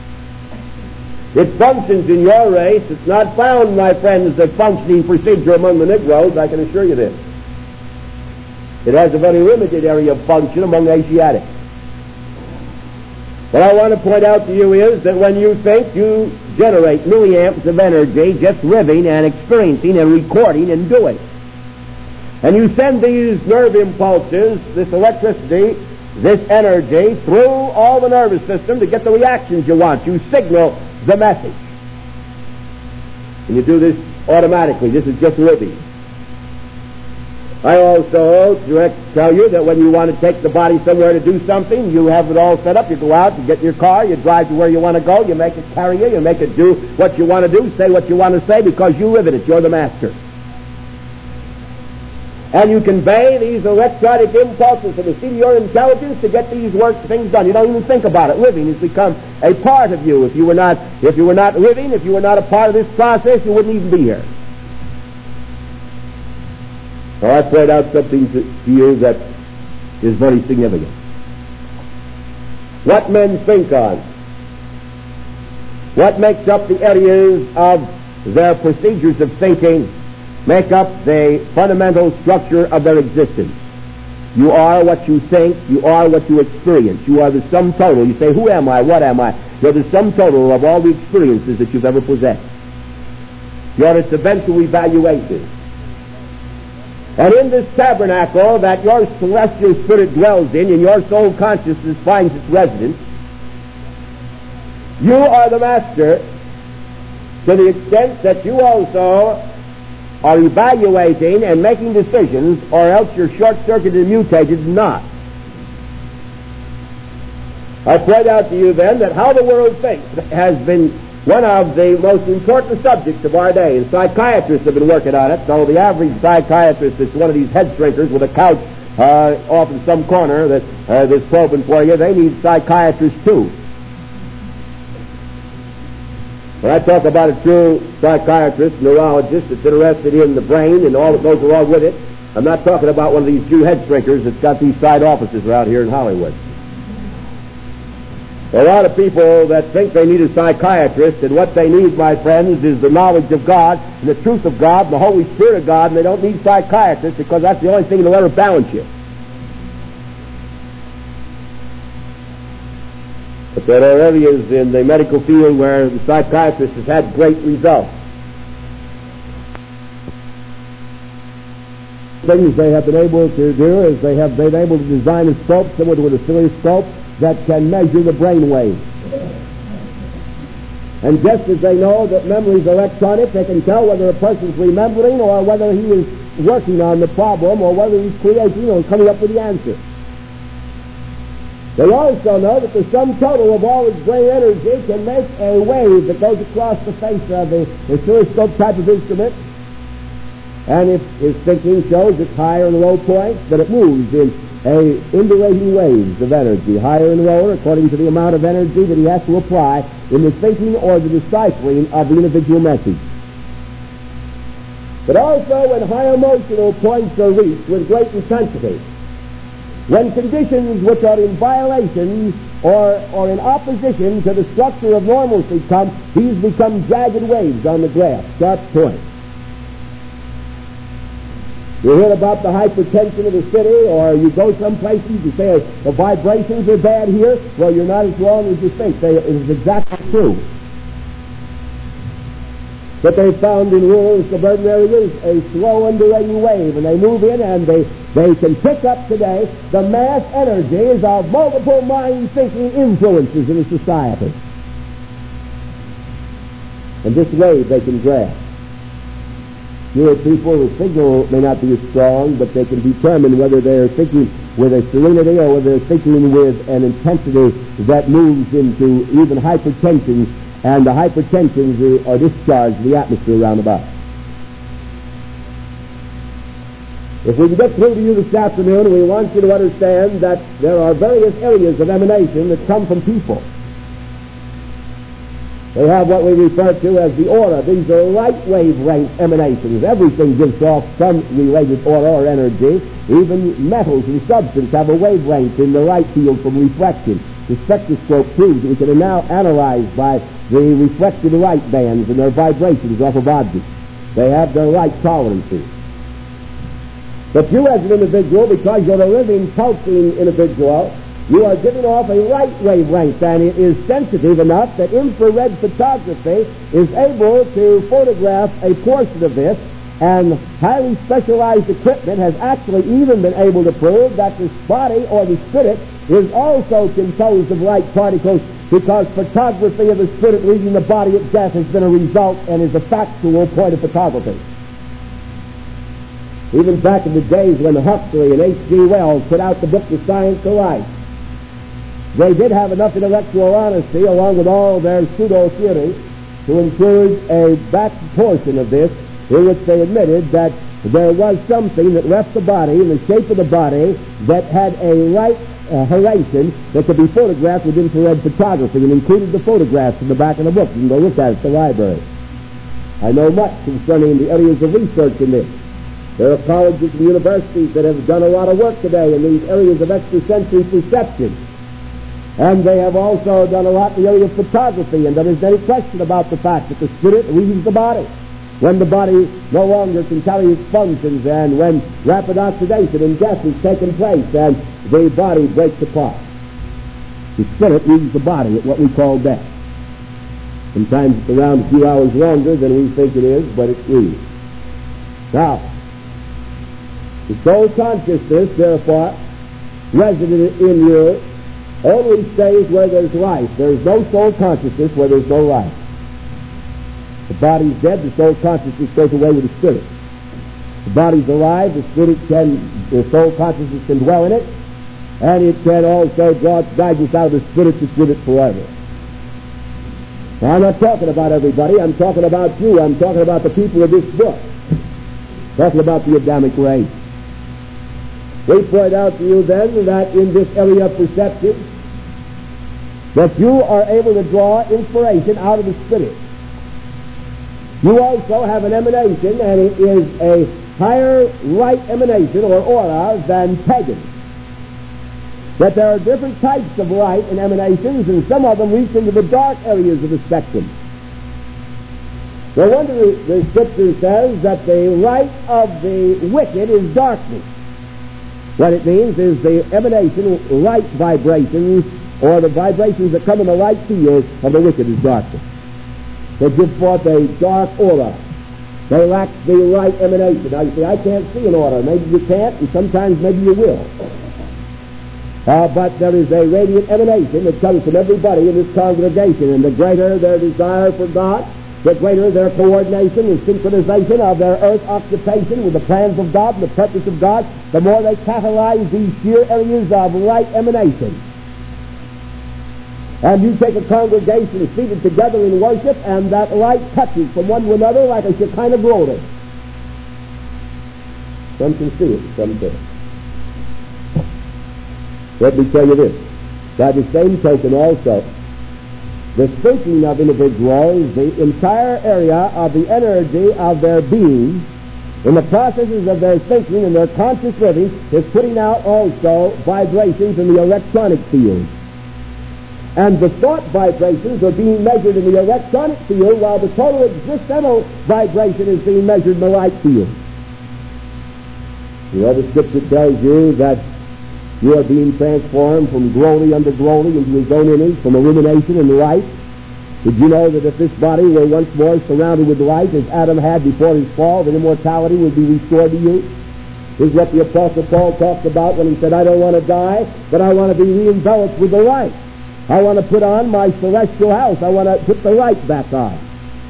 It functions in your race. It's not found, my friends, a functioning procedure among the Negroes, I can assure you this. It has a very limited area of function among Asiatics. What I want to point out to you is that when you think, you generate milliamps of energy just living and experiencing and recording and doing. And you send these nerve impulses, this electricity, this energy, through all the nervous system to get the reactions you want. You signal the message. And you do this automatically. This is just living. I also tell you that when you want to take the body somewhere to do something, you have it all set up. You go out, you get in your car, you drive to where you want to go, you make it carry you make it do what you want to do, say what you want to say, because you live in it. You're the master. And you convey these electronic impulses to the seat of your intelligence to get these things done. You don't even think about it. Living has become a part of you. If you were not living, if you were not a part of this process, you wouldn't even be here. So I point out something to you that is very significant. What men think on, what makes up the areas of their procedures of thinking, make up the fundamental structure of their existence. You are what you think, you are what you experience. You are the sum total. You say, who am I, what am I? You're the sum total of all the experiences that you've ever possessed. You're its eventual evaluation. And in this tabernacle that your celestial spirit dwells in and your soul consciousness finds its residence, you are the master to the extent that you also are evaluating and making decisions, or else you're short-circuited and mutated not. I point out to you then that how the world thinks has been one of the most important subjects of our day, and psychiatrists have been working on it. So the average psychiatrist is one of these head shrinkers with a couch off in some corner that's probing for you. They need psychiatrists too. When I talk about a true psychiatrist, neurologist that's interested in the brain and all that goes along with it, I'm not talking about one of these Jew head shrinkers that's got these side offices around here in Hollywood. There are a lot of people that think they need a psychiatrist, and what they need, my friends, is the knowledge of God and the truth of God and the Holy Spirit of God, and they don't need psychiatrists because that's the only thing that'll ever balance you. But there are areas in the medical field where the psychiatrist has had great results. Things they have been able to do is they have been able to design a scope similar to an oscilloscope that can measure the brain waves. And just as they know that memory is electronic, they can tell whether a person's remembering or whether he is working on the problem or whether he's creating or coming up with the answer. They also know that the sum total of all his brain energy can make a wave that goes across the face of the oscilloscope type of instrument. And if his thinking shows its higher and low points, that it moves in indurating waves of energy, higher and lower, according to the amount of energy that he has to apply in the thinking or the deciphering of the individual message. But also when high emotional points are reached with great intensity, when conditions which are in violation or in opposition to the structure of normalcy come, these become jagged waves on the graph, sharp points. You hear about the hypertension of the city, or you go someplace and you say the vibrations are bad here. Well, you're not as wrong as you think. It is exactly true. But they found in rural and suburban areas a slow undulating wave, and they move in and they can pick up today the mass energies of multiple mind-thinking influences in a society. And this wave they can grasp. Fewer people, the signal may not be as strong, but they can determine whether they're thinking with a serenity or whether they're thinking with an intensity that moves into even hypertension, and the hypertensions are discharged in the atmosphere around about. If we can get through to you this afternoon, we want you to understand that there are various areas of emanation that come from people. They have what we refer to as the aura. These are light wavelength emanations. Everything gives off some related aura or energy. Even metals and substance have a wavelength in the light field from reflection. The spectroscope proves that we can now analyze by the reflected light bands and their vibrations off of objects. They have their light tolerances. But you as an individual, because you're a living, pulsing individual, you are giving off a light wavelength, and it is sensitive enough that infrared photography is able to photograph a portion of this, and highly specialized equipment has actually even been able to prove that this body or the spirit is also composed of light particles, because photography of the spirit leaving the body at death has been a result and is a factual point of photography. Even back in the days when Huxley and H.G. Wells put out the book The Science of Life, they did have enough intellectual honesty, along with all their pseudo-theories, to include a back portion of this in which they admitted that there was something that left the body in the shape of the body that had a light horizon that could be photographed with infrared photography, and included the photographs in the back of the book. You can go look at it at the library. I know much concerning the areas of research in this. There are colleges and universities that have done a lot of work today in these areas of extrasensory perception. And they have also done a lot in the area of photography, and there isn't any question about the fact that the spirit leaves the body when the body no longer can carry its functions, and when rapid oxidation and death has taken place and the body breaks apart. The spirit leaves the body at what we call death. Sometimes it's around a few hours longer than we think it is, but it leaves. Now, the soul consciousness, therefore, resident in you, only stays where there's life. There's no soul consciousness where there's no life. The body's dead, the soul consciousness goes away with the spirit. The body's alive, the soul consciousness can dwell in it, and it can also draw its guidance out of the spirit that's with it forever. Now, I'm not talking about everybody, I'm talking about you, I'm talking about the people of this book. Talking about the Adamic race. We point out to you then that in this area of perception, that you are able to draw inspiration out of the spirit. You also have an emanation, and it is a higher light emanation or aura than pagan. That there are different types of light and emanations, and some of them reach into the dark areas of the spectrum. No wonder the Scripture says that the light of the wicked is darkness. What it means is the emanation, light vibrations, or the vibrations that come in the light field of the wicked is darkness. They give forth a dark aura. They lack the light emanation. Now you see, I can't see an aura. Maybe you can't, and sometimes maybe you will. But there is a radiant emanation that comes from everybody in this congregation, and the greater their desire for God, the greater their coordination and synchronization of their earth occupation with the plans of God and the purpose of God, the more they catalyze these sheer areas of light emanation. And you take a congregation seated together in worship, and that light touches from one to another like a Shekinah glory. Some can see it, some can't. Let me tell you this. By the same token also, the thinking of individuals, the entire area of the energy of their being, in the processes of their thinking and their conscious living, is putting out also vibrations in the electronic field. And the thought vibrations are being measured in the electronic field, while the total existential vibration is being measured in the light field. You know, the Scripture tells you that you are being transformed from glory unto glory into His own image, from illumination and light. Did you know that if this body were once more surrounded with light, as Adam had before his fall, that immortality would be restored to you? This is what the Apostle Paul talked about when he said, I don't want to die, but I want to be re-enveloped with the light. I want to put on my celestial house. I want to put the light back on.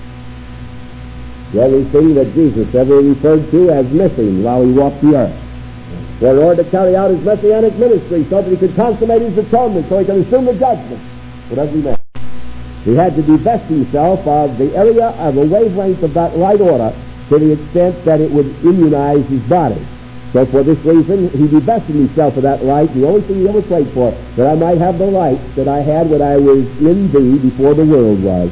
The only thing that Jesus ever referred to as missing while He walked the earth. For in order to carry out His messianic ministry so that He could consummate His atonement, so He could assume the judgment for every man, He had to divest Himself of the area of a wavelength of that light aura to the extent that it would immunize His body. So for this reason, He divested Himself of that light. The only thing He ever prayed for, that I might have the light that I had when I was in Thee before the world was.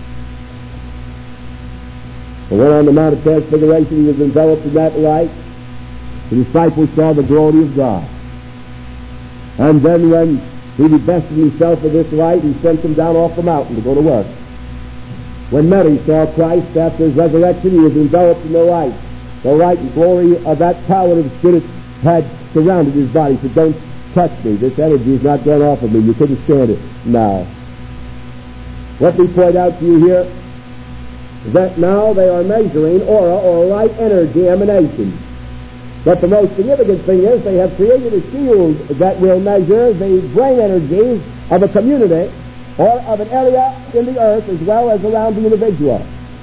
And when on the Mount of Transfiguration He was enveloped in that light, the disciples saw the glory of God. And then when He divested Himself of this light, He sent them down off the mountain to go to work. When Mary saw Christ after His resurrection, He was enveloped in the light. The light and glory of that power of the Spirit had surrounded His body. He said, don't touch me. This energy is not gone off of me. You couldn't stand it now. Let me point out to you here that now they are measuring aura or light energy emanations. But the most significant thing is they have created a field that will measure the brain energies of a community or of an area in the earth as well as around the individual.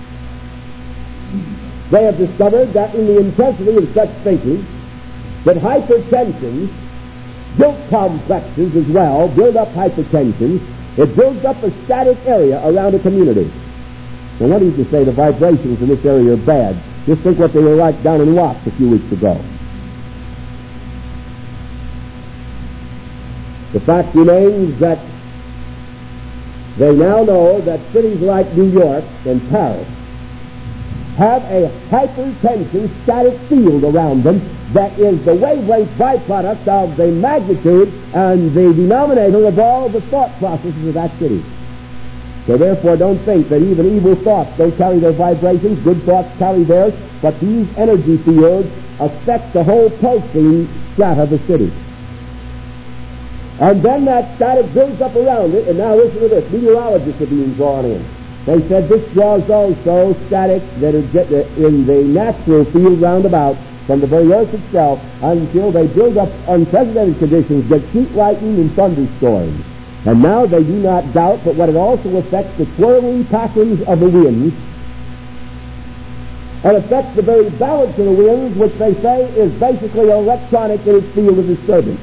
They have discovered that in the intensity of such thinking, that hypertension, guilt complexes as well, build up hypertension. It builds up a static area around a community. Now, what do you say the vibrations in this area are bad? Just think what they were like down in Watts a few weeks ago. The fact remains that they now know that cities like New York and Paris have a hypertension static field around them that is the wavelength byproduct of the magnitude and the denominator of all the thought processes of that city. So therefore don't think that even evil thoughts don't carry their vibrations, good thoughts carry theirs, but these energy fields affect the whole pulsing strata of the city. And then that static builds up around it, and now listen to this, meteorologists are being drawn in. They said this draws also static that is in the natural field round about from the very earth itself until they build up unprecedented conditions, get heat lightning and thunderstorms. And now they do not doubt but what it also affects the swirling patterns of the winds and affects the very balance of the winds, which they say is basically electronic in its field of disturbance.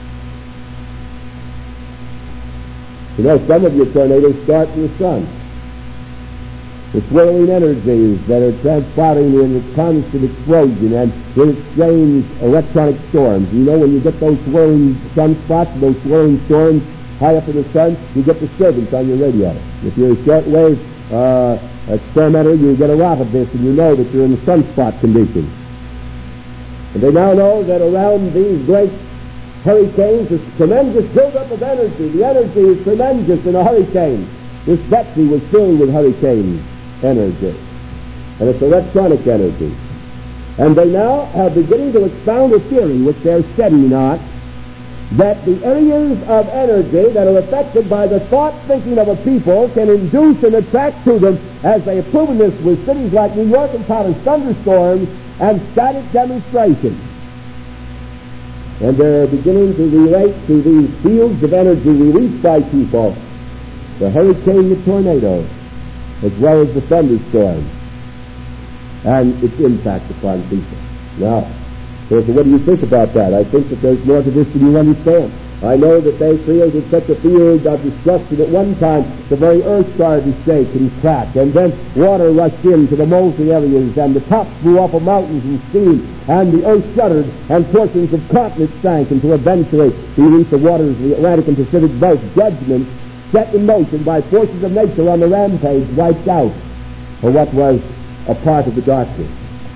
You know, some of your tornadoes start in the sun. The swirling energies that are transpiring in a constant explosion and in strange electronic storms. You know, when you get those swirling sunspots, those swirling storms high up in the sun, you get disturbance on your radio. If you're a shortwave experimentally, you get a lot of this, and you know that you're in the sunspot condition. And they now know that around these great hurricanes, this tremendous buildup of energy. The energy is tremendous in a hurricane. This Betsy was filled with hurricane energy, and it's electronic energy. And they now are beginning to expound a theory, which they're studying on, that the areas of energy that are affected by the thought thinking of a people can induce and attract to them, as they have proven this with cities like New York encounters thunderstorms and static demonstrations. And they're beginning to relate to these fields of energy released by people, the hurricane, the tornado, as well as the thunderstorm, and its impact upon people. Now, so what do you think about that? I think that there's more to this than you understand. I know that they created such a field of destruction at one time, the very earth started to shake and crack, and then water rushed into the molten areas, and the tops blew off of mountains and steam, and the earth shuddered, and portions of continents sank, until eventually, beneath the waters of the Atlantic and Pacific both, judgment set in motion by forces of nature on the rampage wiped out for what was a part of the darkness.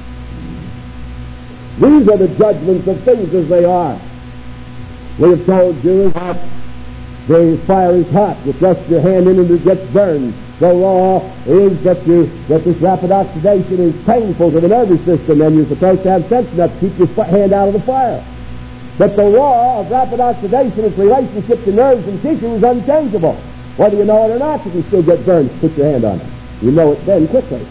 These are the judgments of things as they are. We have told you that the fire is hot. You thrust your hand in and it gets burned. The law is that this rapid oxidation is painful to the nervous system, and you're supposed to have sense enough to keep your hand out of the fire. But the law of rapid oxidation, its relationship to nerves and tissue, is unchangeable. Whether you know it or not, you can still get burned. Put your hand on it. You know it then quickly.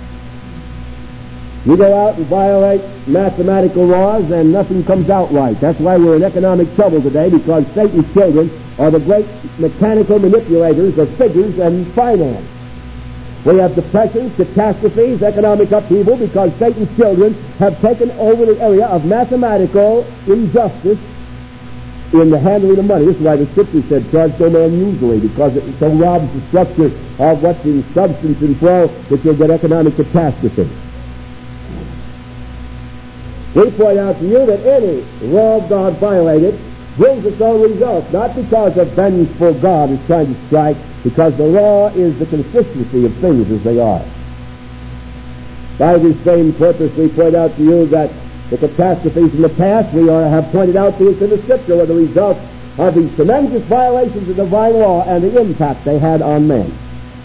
You go out and violate mathematical laws and nothing comes out right. That's why we're in economic trouble today, because Satan's children are the great mechanical manipulators of figures and finance. We have depressions, catastrophes, economic upheaval, because Satan's children have taken over the area of mathematical injustice in the handling of money. This is why the Scripture said, charge no man usually, because it so robs the structure of what's in substance and flow that you'll get economic catastrophe. We point out to you that any law of God violated brings its own results, not because a vengeful God is trying to strike, because the law is the consistency of things as they are. By this same purpose, we point out to you that the catastrophes in the past we have pointed out to us in the Scripture were the result of these tremendous violations of divine law and the impact they had on men.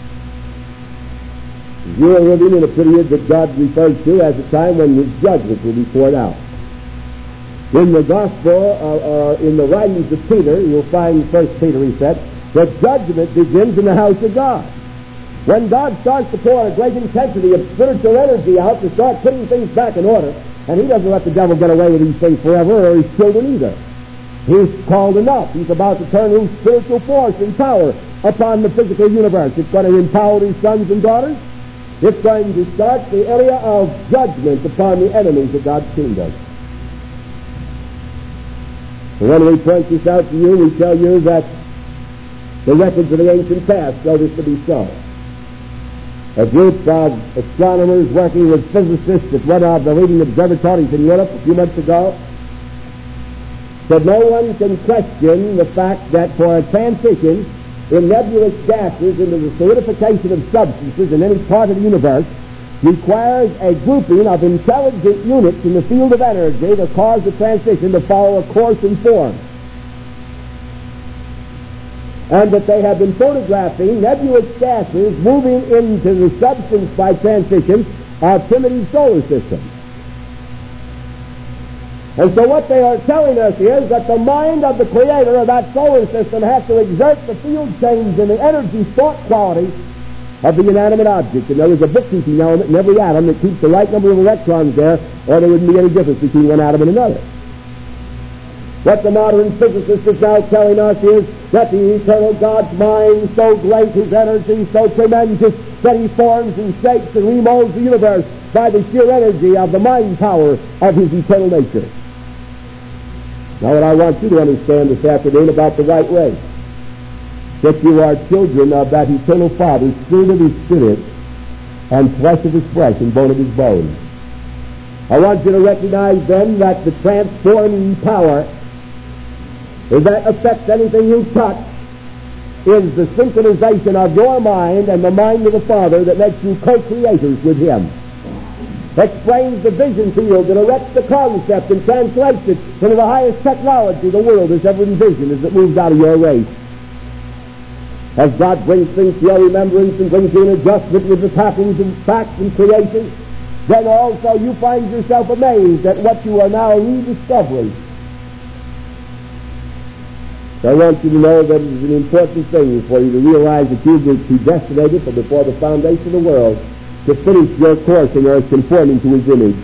You are living in a period that God refers to as a time when His judgment will be poured out. In the Gospel, in the writings of Peter, you'll find 1 Peter, he said, that judgment begins in the house of God. When God starts to pour a great intensity of spiritual energy out to start putting things back in order, and He doesn't let the devil get away with these things forever, or His children either. He's called enough. He's about to turn His spiritual force and power upon the physical universe. It's going to empower His sons and daughters. It's going to start the area of judgment upon the enemies of God's kingdom. And when we point this out to you, we tell you that the records of the ancient past show this to be so. A group of astronomers working with physicists at one of the leading observatories in Europe a few months ago said no one can question the fact that for a transition in nebulous gases into the solidification of substances in any part of the universe requires a grouping of intelligent units in the field of energy to cause the transition to follow a course and form. And that they have been photographing nebulous gases moving into the substance by transition of primitive solar systems. And so what they are telling us is that the mind of the creator of that solar system has to exert the field change in the energy thought quality of the inanimate object. And there is a bookkeeping element in every atom that keeps the right number of electrons there, or there wouldn't be any difference between one atom and another. What the modern physicist is now telling us is that the eternal God's mind, so great, His energy so tremendous, that He forms and shapes and remolds the universe by the sheer energy of the mind power of His eternal nature. Now what I want you to understand this afternoon about the white race, that you are children of that eternal Father, spirit of His spirit, and flesh of His flesh, and bone of His bone. I want you to recognize then that the transforming power that affects anything you touch is the synchronization of your mind and the mind of the Father that makes you co-creators with Him. Explains the vision field that erects the concept and translates it into the highest technology the world has ever envisioned as it moves out of your race. As God brings things to your remembrance and brings you an adjustment with the patterns and facts and creation, then also you find yourself amazed at what you are now rediscovering. So I want you to know that it is an important thing for you to realize that you were predestinated from before the foundation of the world to finish your course in earth conforming to His image.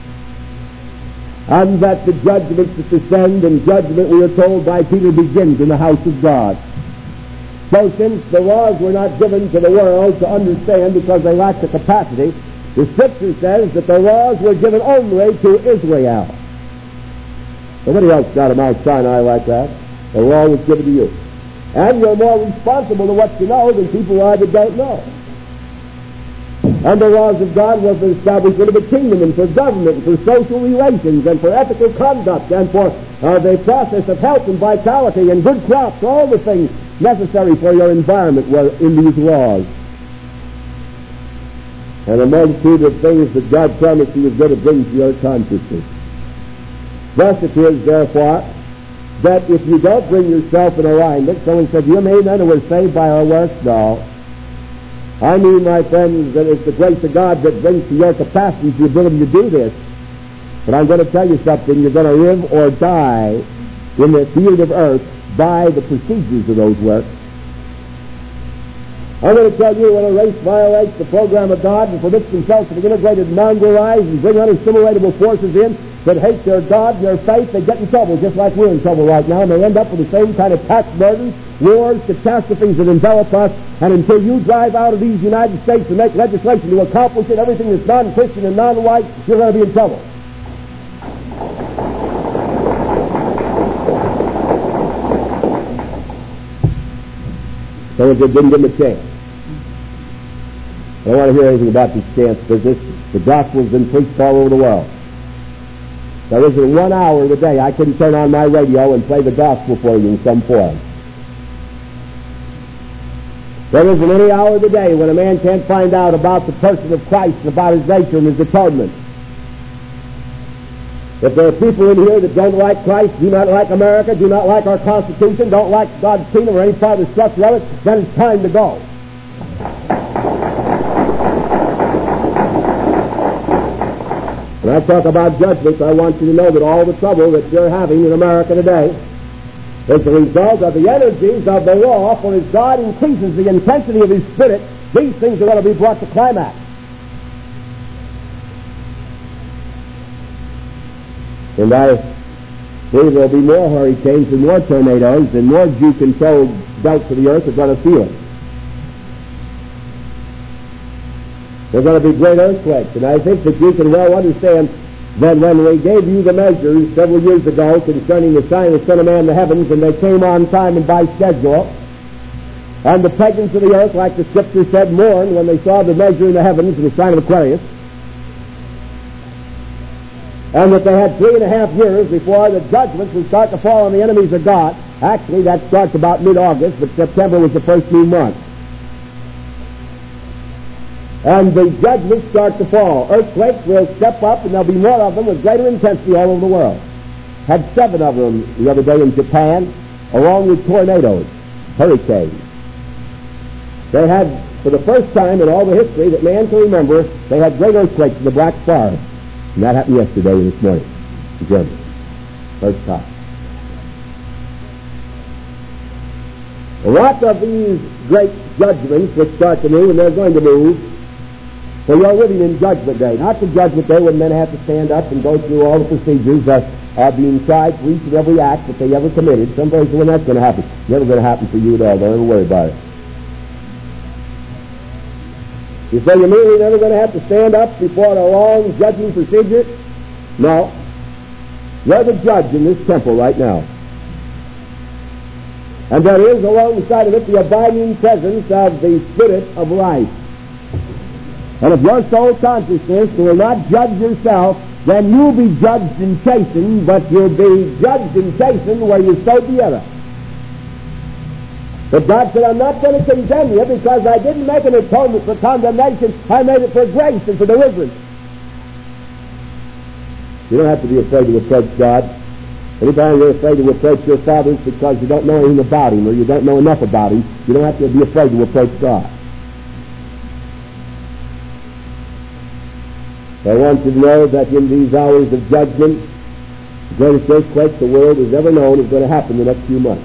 And that the judgments that descend, and judgment, we are told by Peter, begins in the house of God. So since the laws were not given to the world to understand because they lacked the capacity, the Scripture says that the laws were given only to Israel. Nobody else got a Mount Sinai like that. The law was given to you. And you're more responsible to what you know than people are that don't know. And the laws of God were for the establishment of a kingdom and for government and for social relations and for ethical conduct and for the process of health and vitality and good crops. All the things necessary for your environment were in these laws. And a multitude of things that God promised He was going to bring to your consciousness. Thus it is, therefore, that if you don't bring yourself in alignment, someone said, you mean then we're saved by our works? No. I mean, my friends, that it's the grace of God that brings to your capacity the ability to do this. But I'm going to tell you something. You're going to live or die in the field of earth by the procedures of those works. I'm going to tell you when a race violates the program of God and permits themselves to be integrated and mongrelized and bring unassimilatable forces in that hate their God and their faith, they get in trouble just like we're in trouble right now, and they end up with the same kind of tax burdens, wars, catastrophes that envelop us. And until you drive out of these United States and make legislation to accomplish it, everything that's non-Christian and non-white, you're going to be in trouble. Someone said, didn't give them a chance. I don't want to hear anything about this chance business. The gospel's been preached all over the world. There isn't 1 hour of the day I couldn't turn on my radio and play the gospel for you in some form. There isn't any hour of the day when a man can't find out about the person of Christ and about His nature and His atonement. If there are people in here that don't like Christ, do not like America, do not like our Constitution, don't like God's kingdom or any part of the structure of it, then it's time to go. When I talk about judgments, I want you to know that all the trouble that you're having in America today is the result of the energies of the law, for as God increases the intensity of His Spirit, these things are going to be brought to climax. And I believe there will be more hurricanes and more tornadoes and more Jew-controlled belts of the earth are going to feel it. There's going to be great earthquakes, and I think that you can well understand that when we gave you the measures several years ago concerning the sign of the Son of Man in the heavens, and they came on time and by schedule, and the pagans of the earth, like the Scripture said, mourned when they saw the measure in the heavens and the sign of Aquarius, and that they had 3.5 years before the judgments would start to fall on the enemies of God. Actually, that starts about mid-August, but September was the first new month. And the judgments start to fall. Earthquakes will step up, and there'll be more of them with greater intensity all over the world. Had 7 of them the other day in Japan, along with tornadoes, hurricanes. They had, for the first time in all the history that man can remember, they had great earthquakes in the Black Forest. And that happened yesterday and this morning in Germany. First time. A lot of these great judgments which start to move, and they're going to move, so you're living in Judgment Day. Not the Judgment Day when men have to stand up and go through all the procedures of being tried for each and every act that they ever committed. Somebody says, when that's going to happen. It's never going to happen for you at all. Don't ever worry about it. You say, you mean we're never going to have to stand up before a long judging procedure? No. You're the judge in this temple right now. And there is alongside of it the abiding presence of the Spirit of life. And if your soul consciousness will not judge yourself, then you'll be judged and chastened, but you'll be judged and chastened where you sowed the other. But God said, I'm not going to condemn you because I didn't make an atonement for condemnation. I made it for grace and for deliverance. You don't have to be afraid to approach God. Anytime you're afraid to approach your Father, it's because you don't know anything about Him or you don't know enough about Him. You don't have to be afraid to approach God. I want you to know that in these hours of judgment, the greatest earthquake the world has ever known is going to happen in the next few months.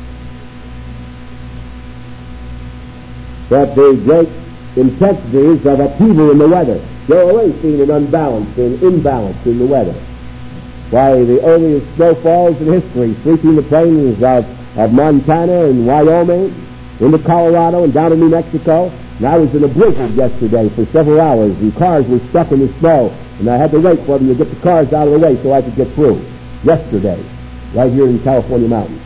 That the great intensities of upheaval in the weather, you're already seeing an unbalance and imbalance in the weather. Why, the earliest snowfalls in history, sweeping the plains of Montana and Wyoming, into Colorado and down to New Mexico. And I was in a blizzard yesterday for several hours, and cars were stuck in the snow, and I had to wait for them to get the cars out of the way so I could get through. Yesterday, right here in California mountains.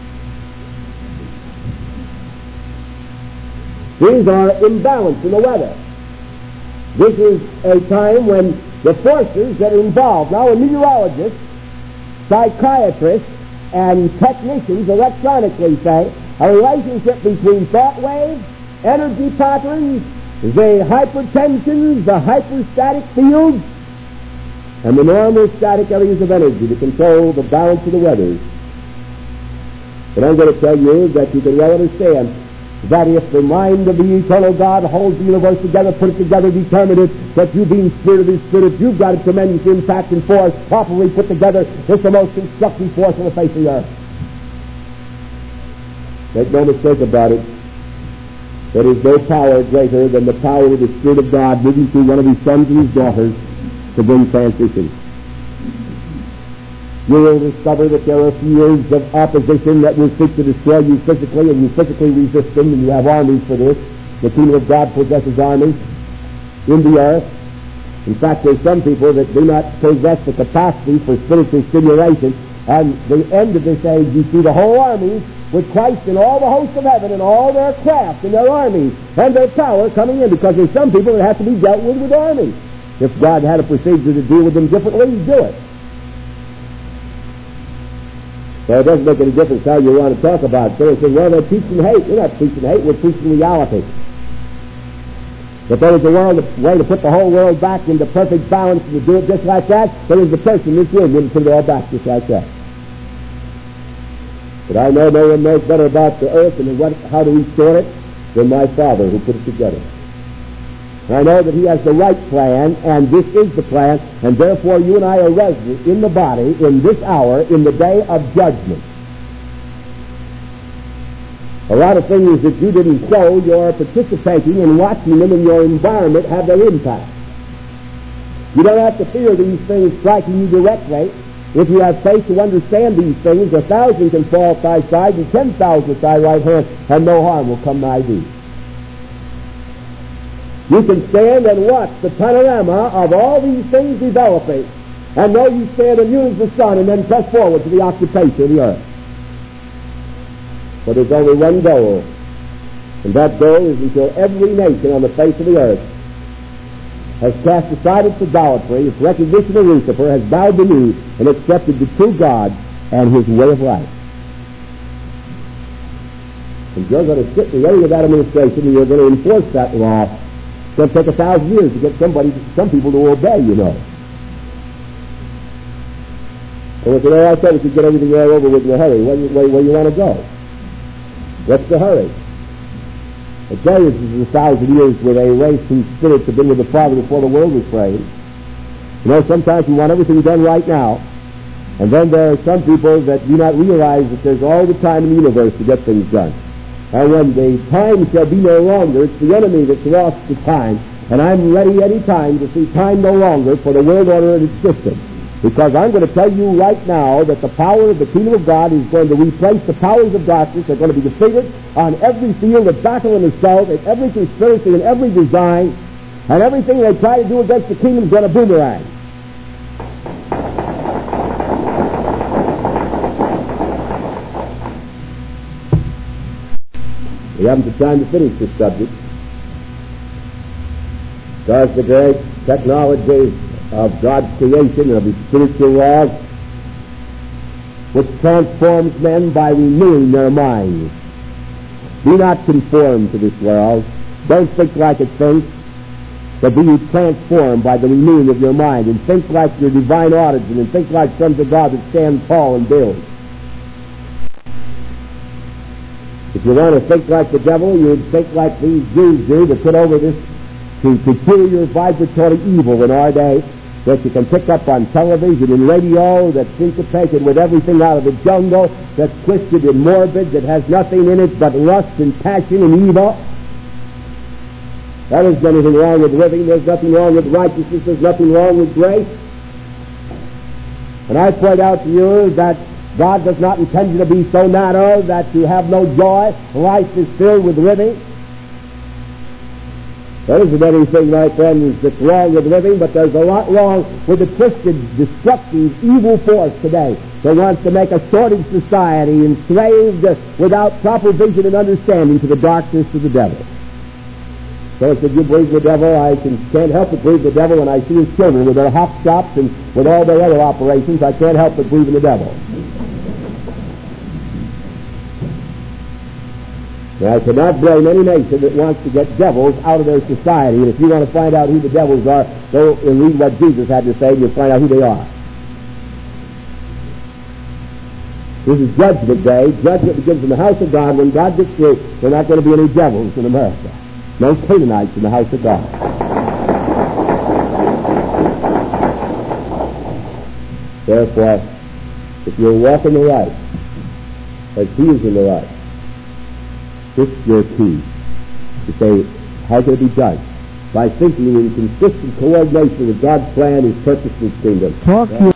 These are imbalance in the weather. This is a time when the forces that are involved, now a meteorologist, psychiatrists, and technicians electronically say a relationship between thought waves, energy patterns, the hypertensions, the hyperstatic fields, and the normal static areas of energy to control the balance of the weather. But I'm going to tell you that you can well understand that if the mind of the eternal God holds the universe together, put it together, determined it, that you being spirit of His Spirit, you've got a tremendous impact and force properly put together. It's the most constructive force on the face of the earth. Make no mistake about it. There is no power greater than the power of the Spirit of God moving through one of His sons and His daughters to bring transition. You will discover that there are fields of opposition that will seek to destroy you physically, and you physically resist them, and you have armies for this. The kingdom of God possesses armies in the earth. In fact, there's some people that do not possess the capacity for spiritual stimulation. And the end of this age, you see the whole armies with Christ and all the hosts of heaven and all their craft and their armies and their power coming in, because there's some people that have to be dealt with armies. If God had a procedure to deal with them differently, He'd do it. So it doesn't make any difference how you want to talk about it. So they say, well, they're teaching hate. We're not teaching hate, we're teaching reality. If there was a way to put the whole world back into perfect balance and to do it just like that, then as the person in this room wouldn't put it all back just like that. But I know no one knows better about the earth and how to restore it than my Father who put it together. I know that He has the right plan, and this is the plan, and therefore you and I are resident in the body in this hour, in the day of judgment. A lot of things that you didn't show, you're participating and watching them in your environment have their impact. You don't have to fear these things striking you directly. If you have faith to understand these things, 1,000 can fall at thy side and 10,000 at thy right hand, and no harm will come nigh thee. You can stand and watch the panorama of all these things developing, and know you stand immune as the sun, and then press forward to the occupation of the earth. But there's only one goal, and that goal is until every nation on the face of the earth has cast aside its idolatry, its recognition of Lucifer, has bowed the knee and accepted the true God and His way of life. And you're going to sit in the area of that administration, and you're going to enforce that law. It's going to take 1,000 years to get some people to obey, you know. And if I said if you get everything all over with in a hurry, where you want to go? What's the hurry? I tell you, this is 1,000 years with a race whose spirits have been with the Father before the world was framed. You know, sometimes we want everything done right now, and then there are some people that do not realize that there's all the time in the universe to get things done. And when the time shall be no longer, it's the enemy that's lost the time. And I'm ready any time to see time no longer for the world order and its system. Because I'm going to tell you right now that the power of the kingdom of God is going to replace the powers of darkness. They're going to be defeated on every field of battle and assault, and every conspiracy and every design, and everything they try to do against the kingdom is going to boomerang. We haven't the time to finish this subject, because the great technology of God's creation, of His spiritual laws, which transforms men by renewing their minds. Be not conformed to this world. Don't think like it thinks, but be ye transformed by the renewing of your mind, and think like your divine origin, and think like sons of God that stand tall and build. If you want to think like the devil, you would think like these Jews do that put over this peculiar vibratory evil in our day that you can pick up on television and radio, that's syncopated with everything out of the jungle, that's twisted and morbid, that has nothing in it but lust and passion and evil. There isn't anything wrong with living. There's nothing wrong with righteousness. There's nothing wrong with grace. And I point out to you that God does not intend you to be so narrow that you have no joy. Life is filled with living. There isn't anything, my friends, that's wrong with living, but there's a lot wrong with the twisted, destructive, evil force today that wants to make a sordid society enslaved without proper vision and understanding to the darkness of the devil. So I said, you believe the devil? I can't help but believe the devil when I see his children with their hop shops and with all their other operations. I can't help but believe in the devil. Now, I cannot blame any nation that wants to get devils out of their society. And if you want to find out who the devils are, go and read what Jesus had to say, and you'll find out who they are. This is Judgment Day. Judgment begins in the house of God. When God gets through, there are not going to be any devils in America. No Canaanites in the house of God. Therefore, if you're walking the right, as He is in the right, this is your key to say, how can it be judged? By thinking in consistent coordination with God's plan, His purpose, and His kingdom.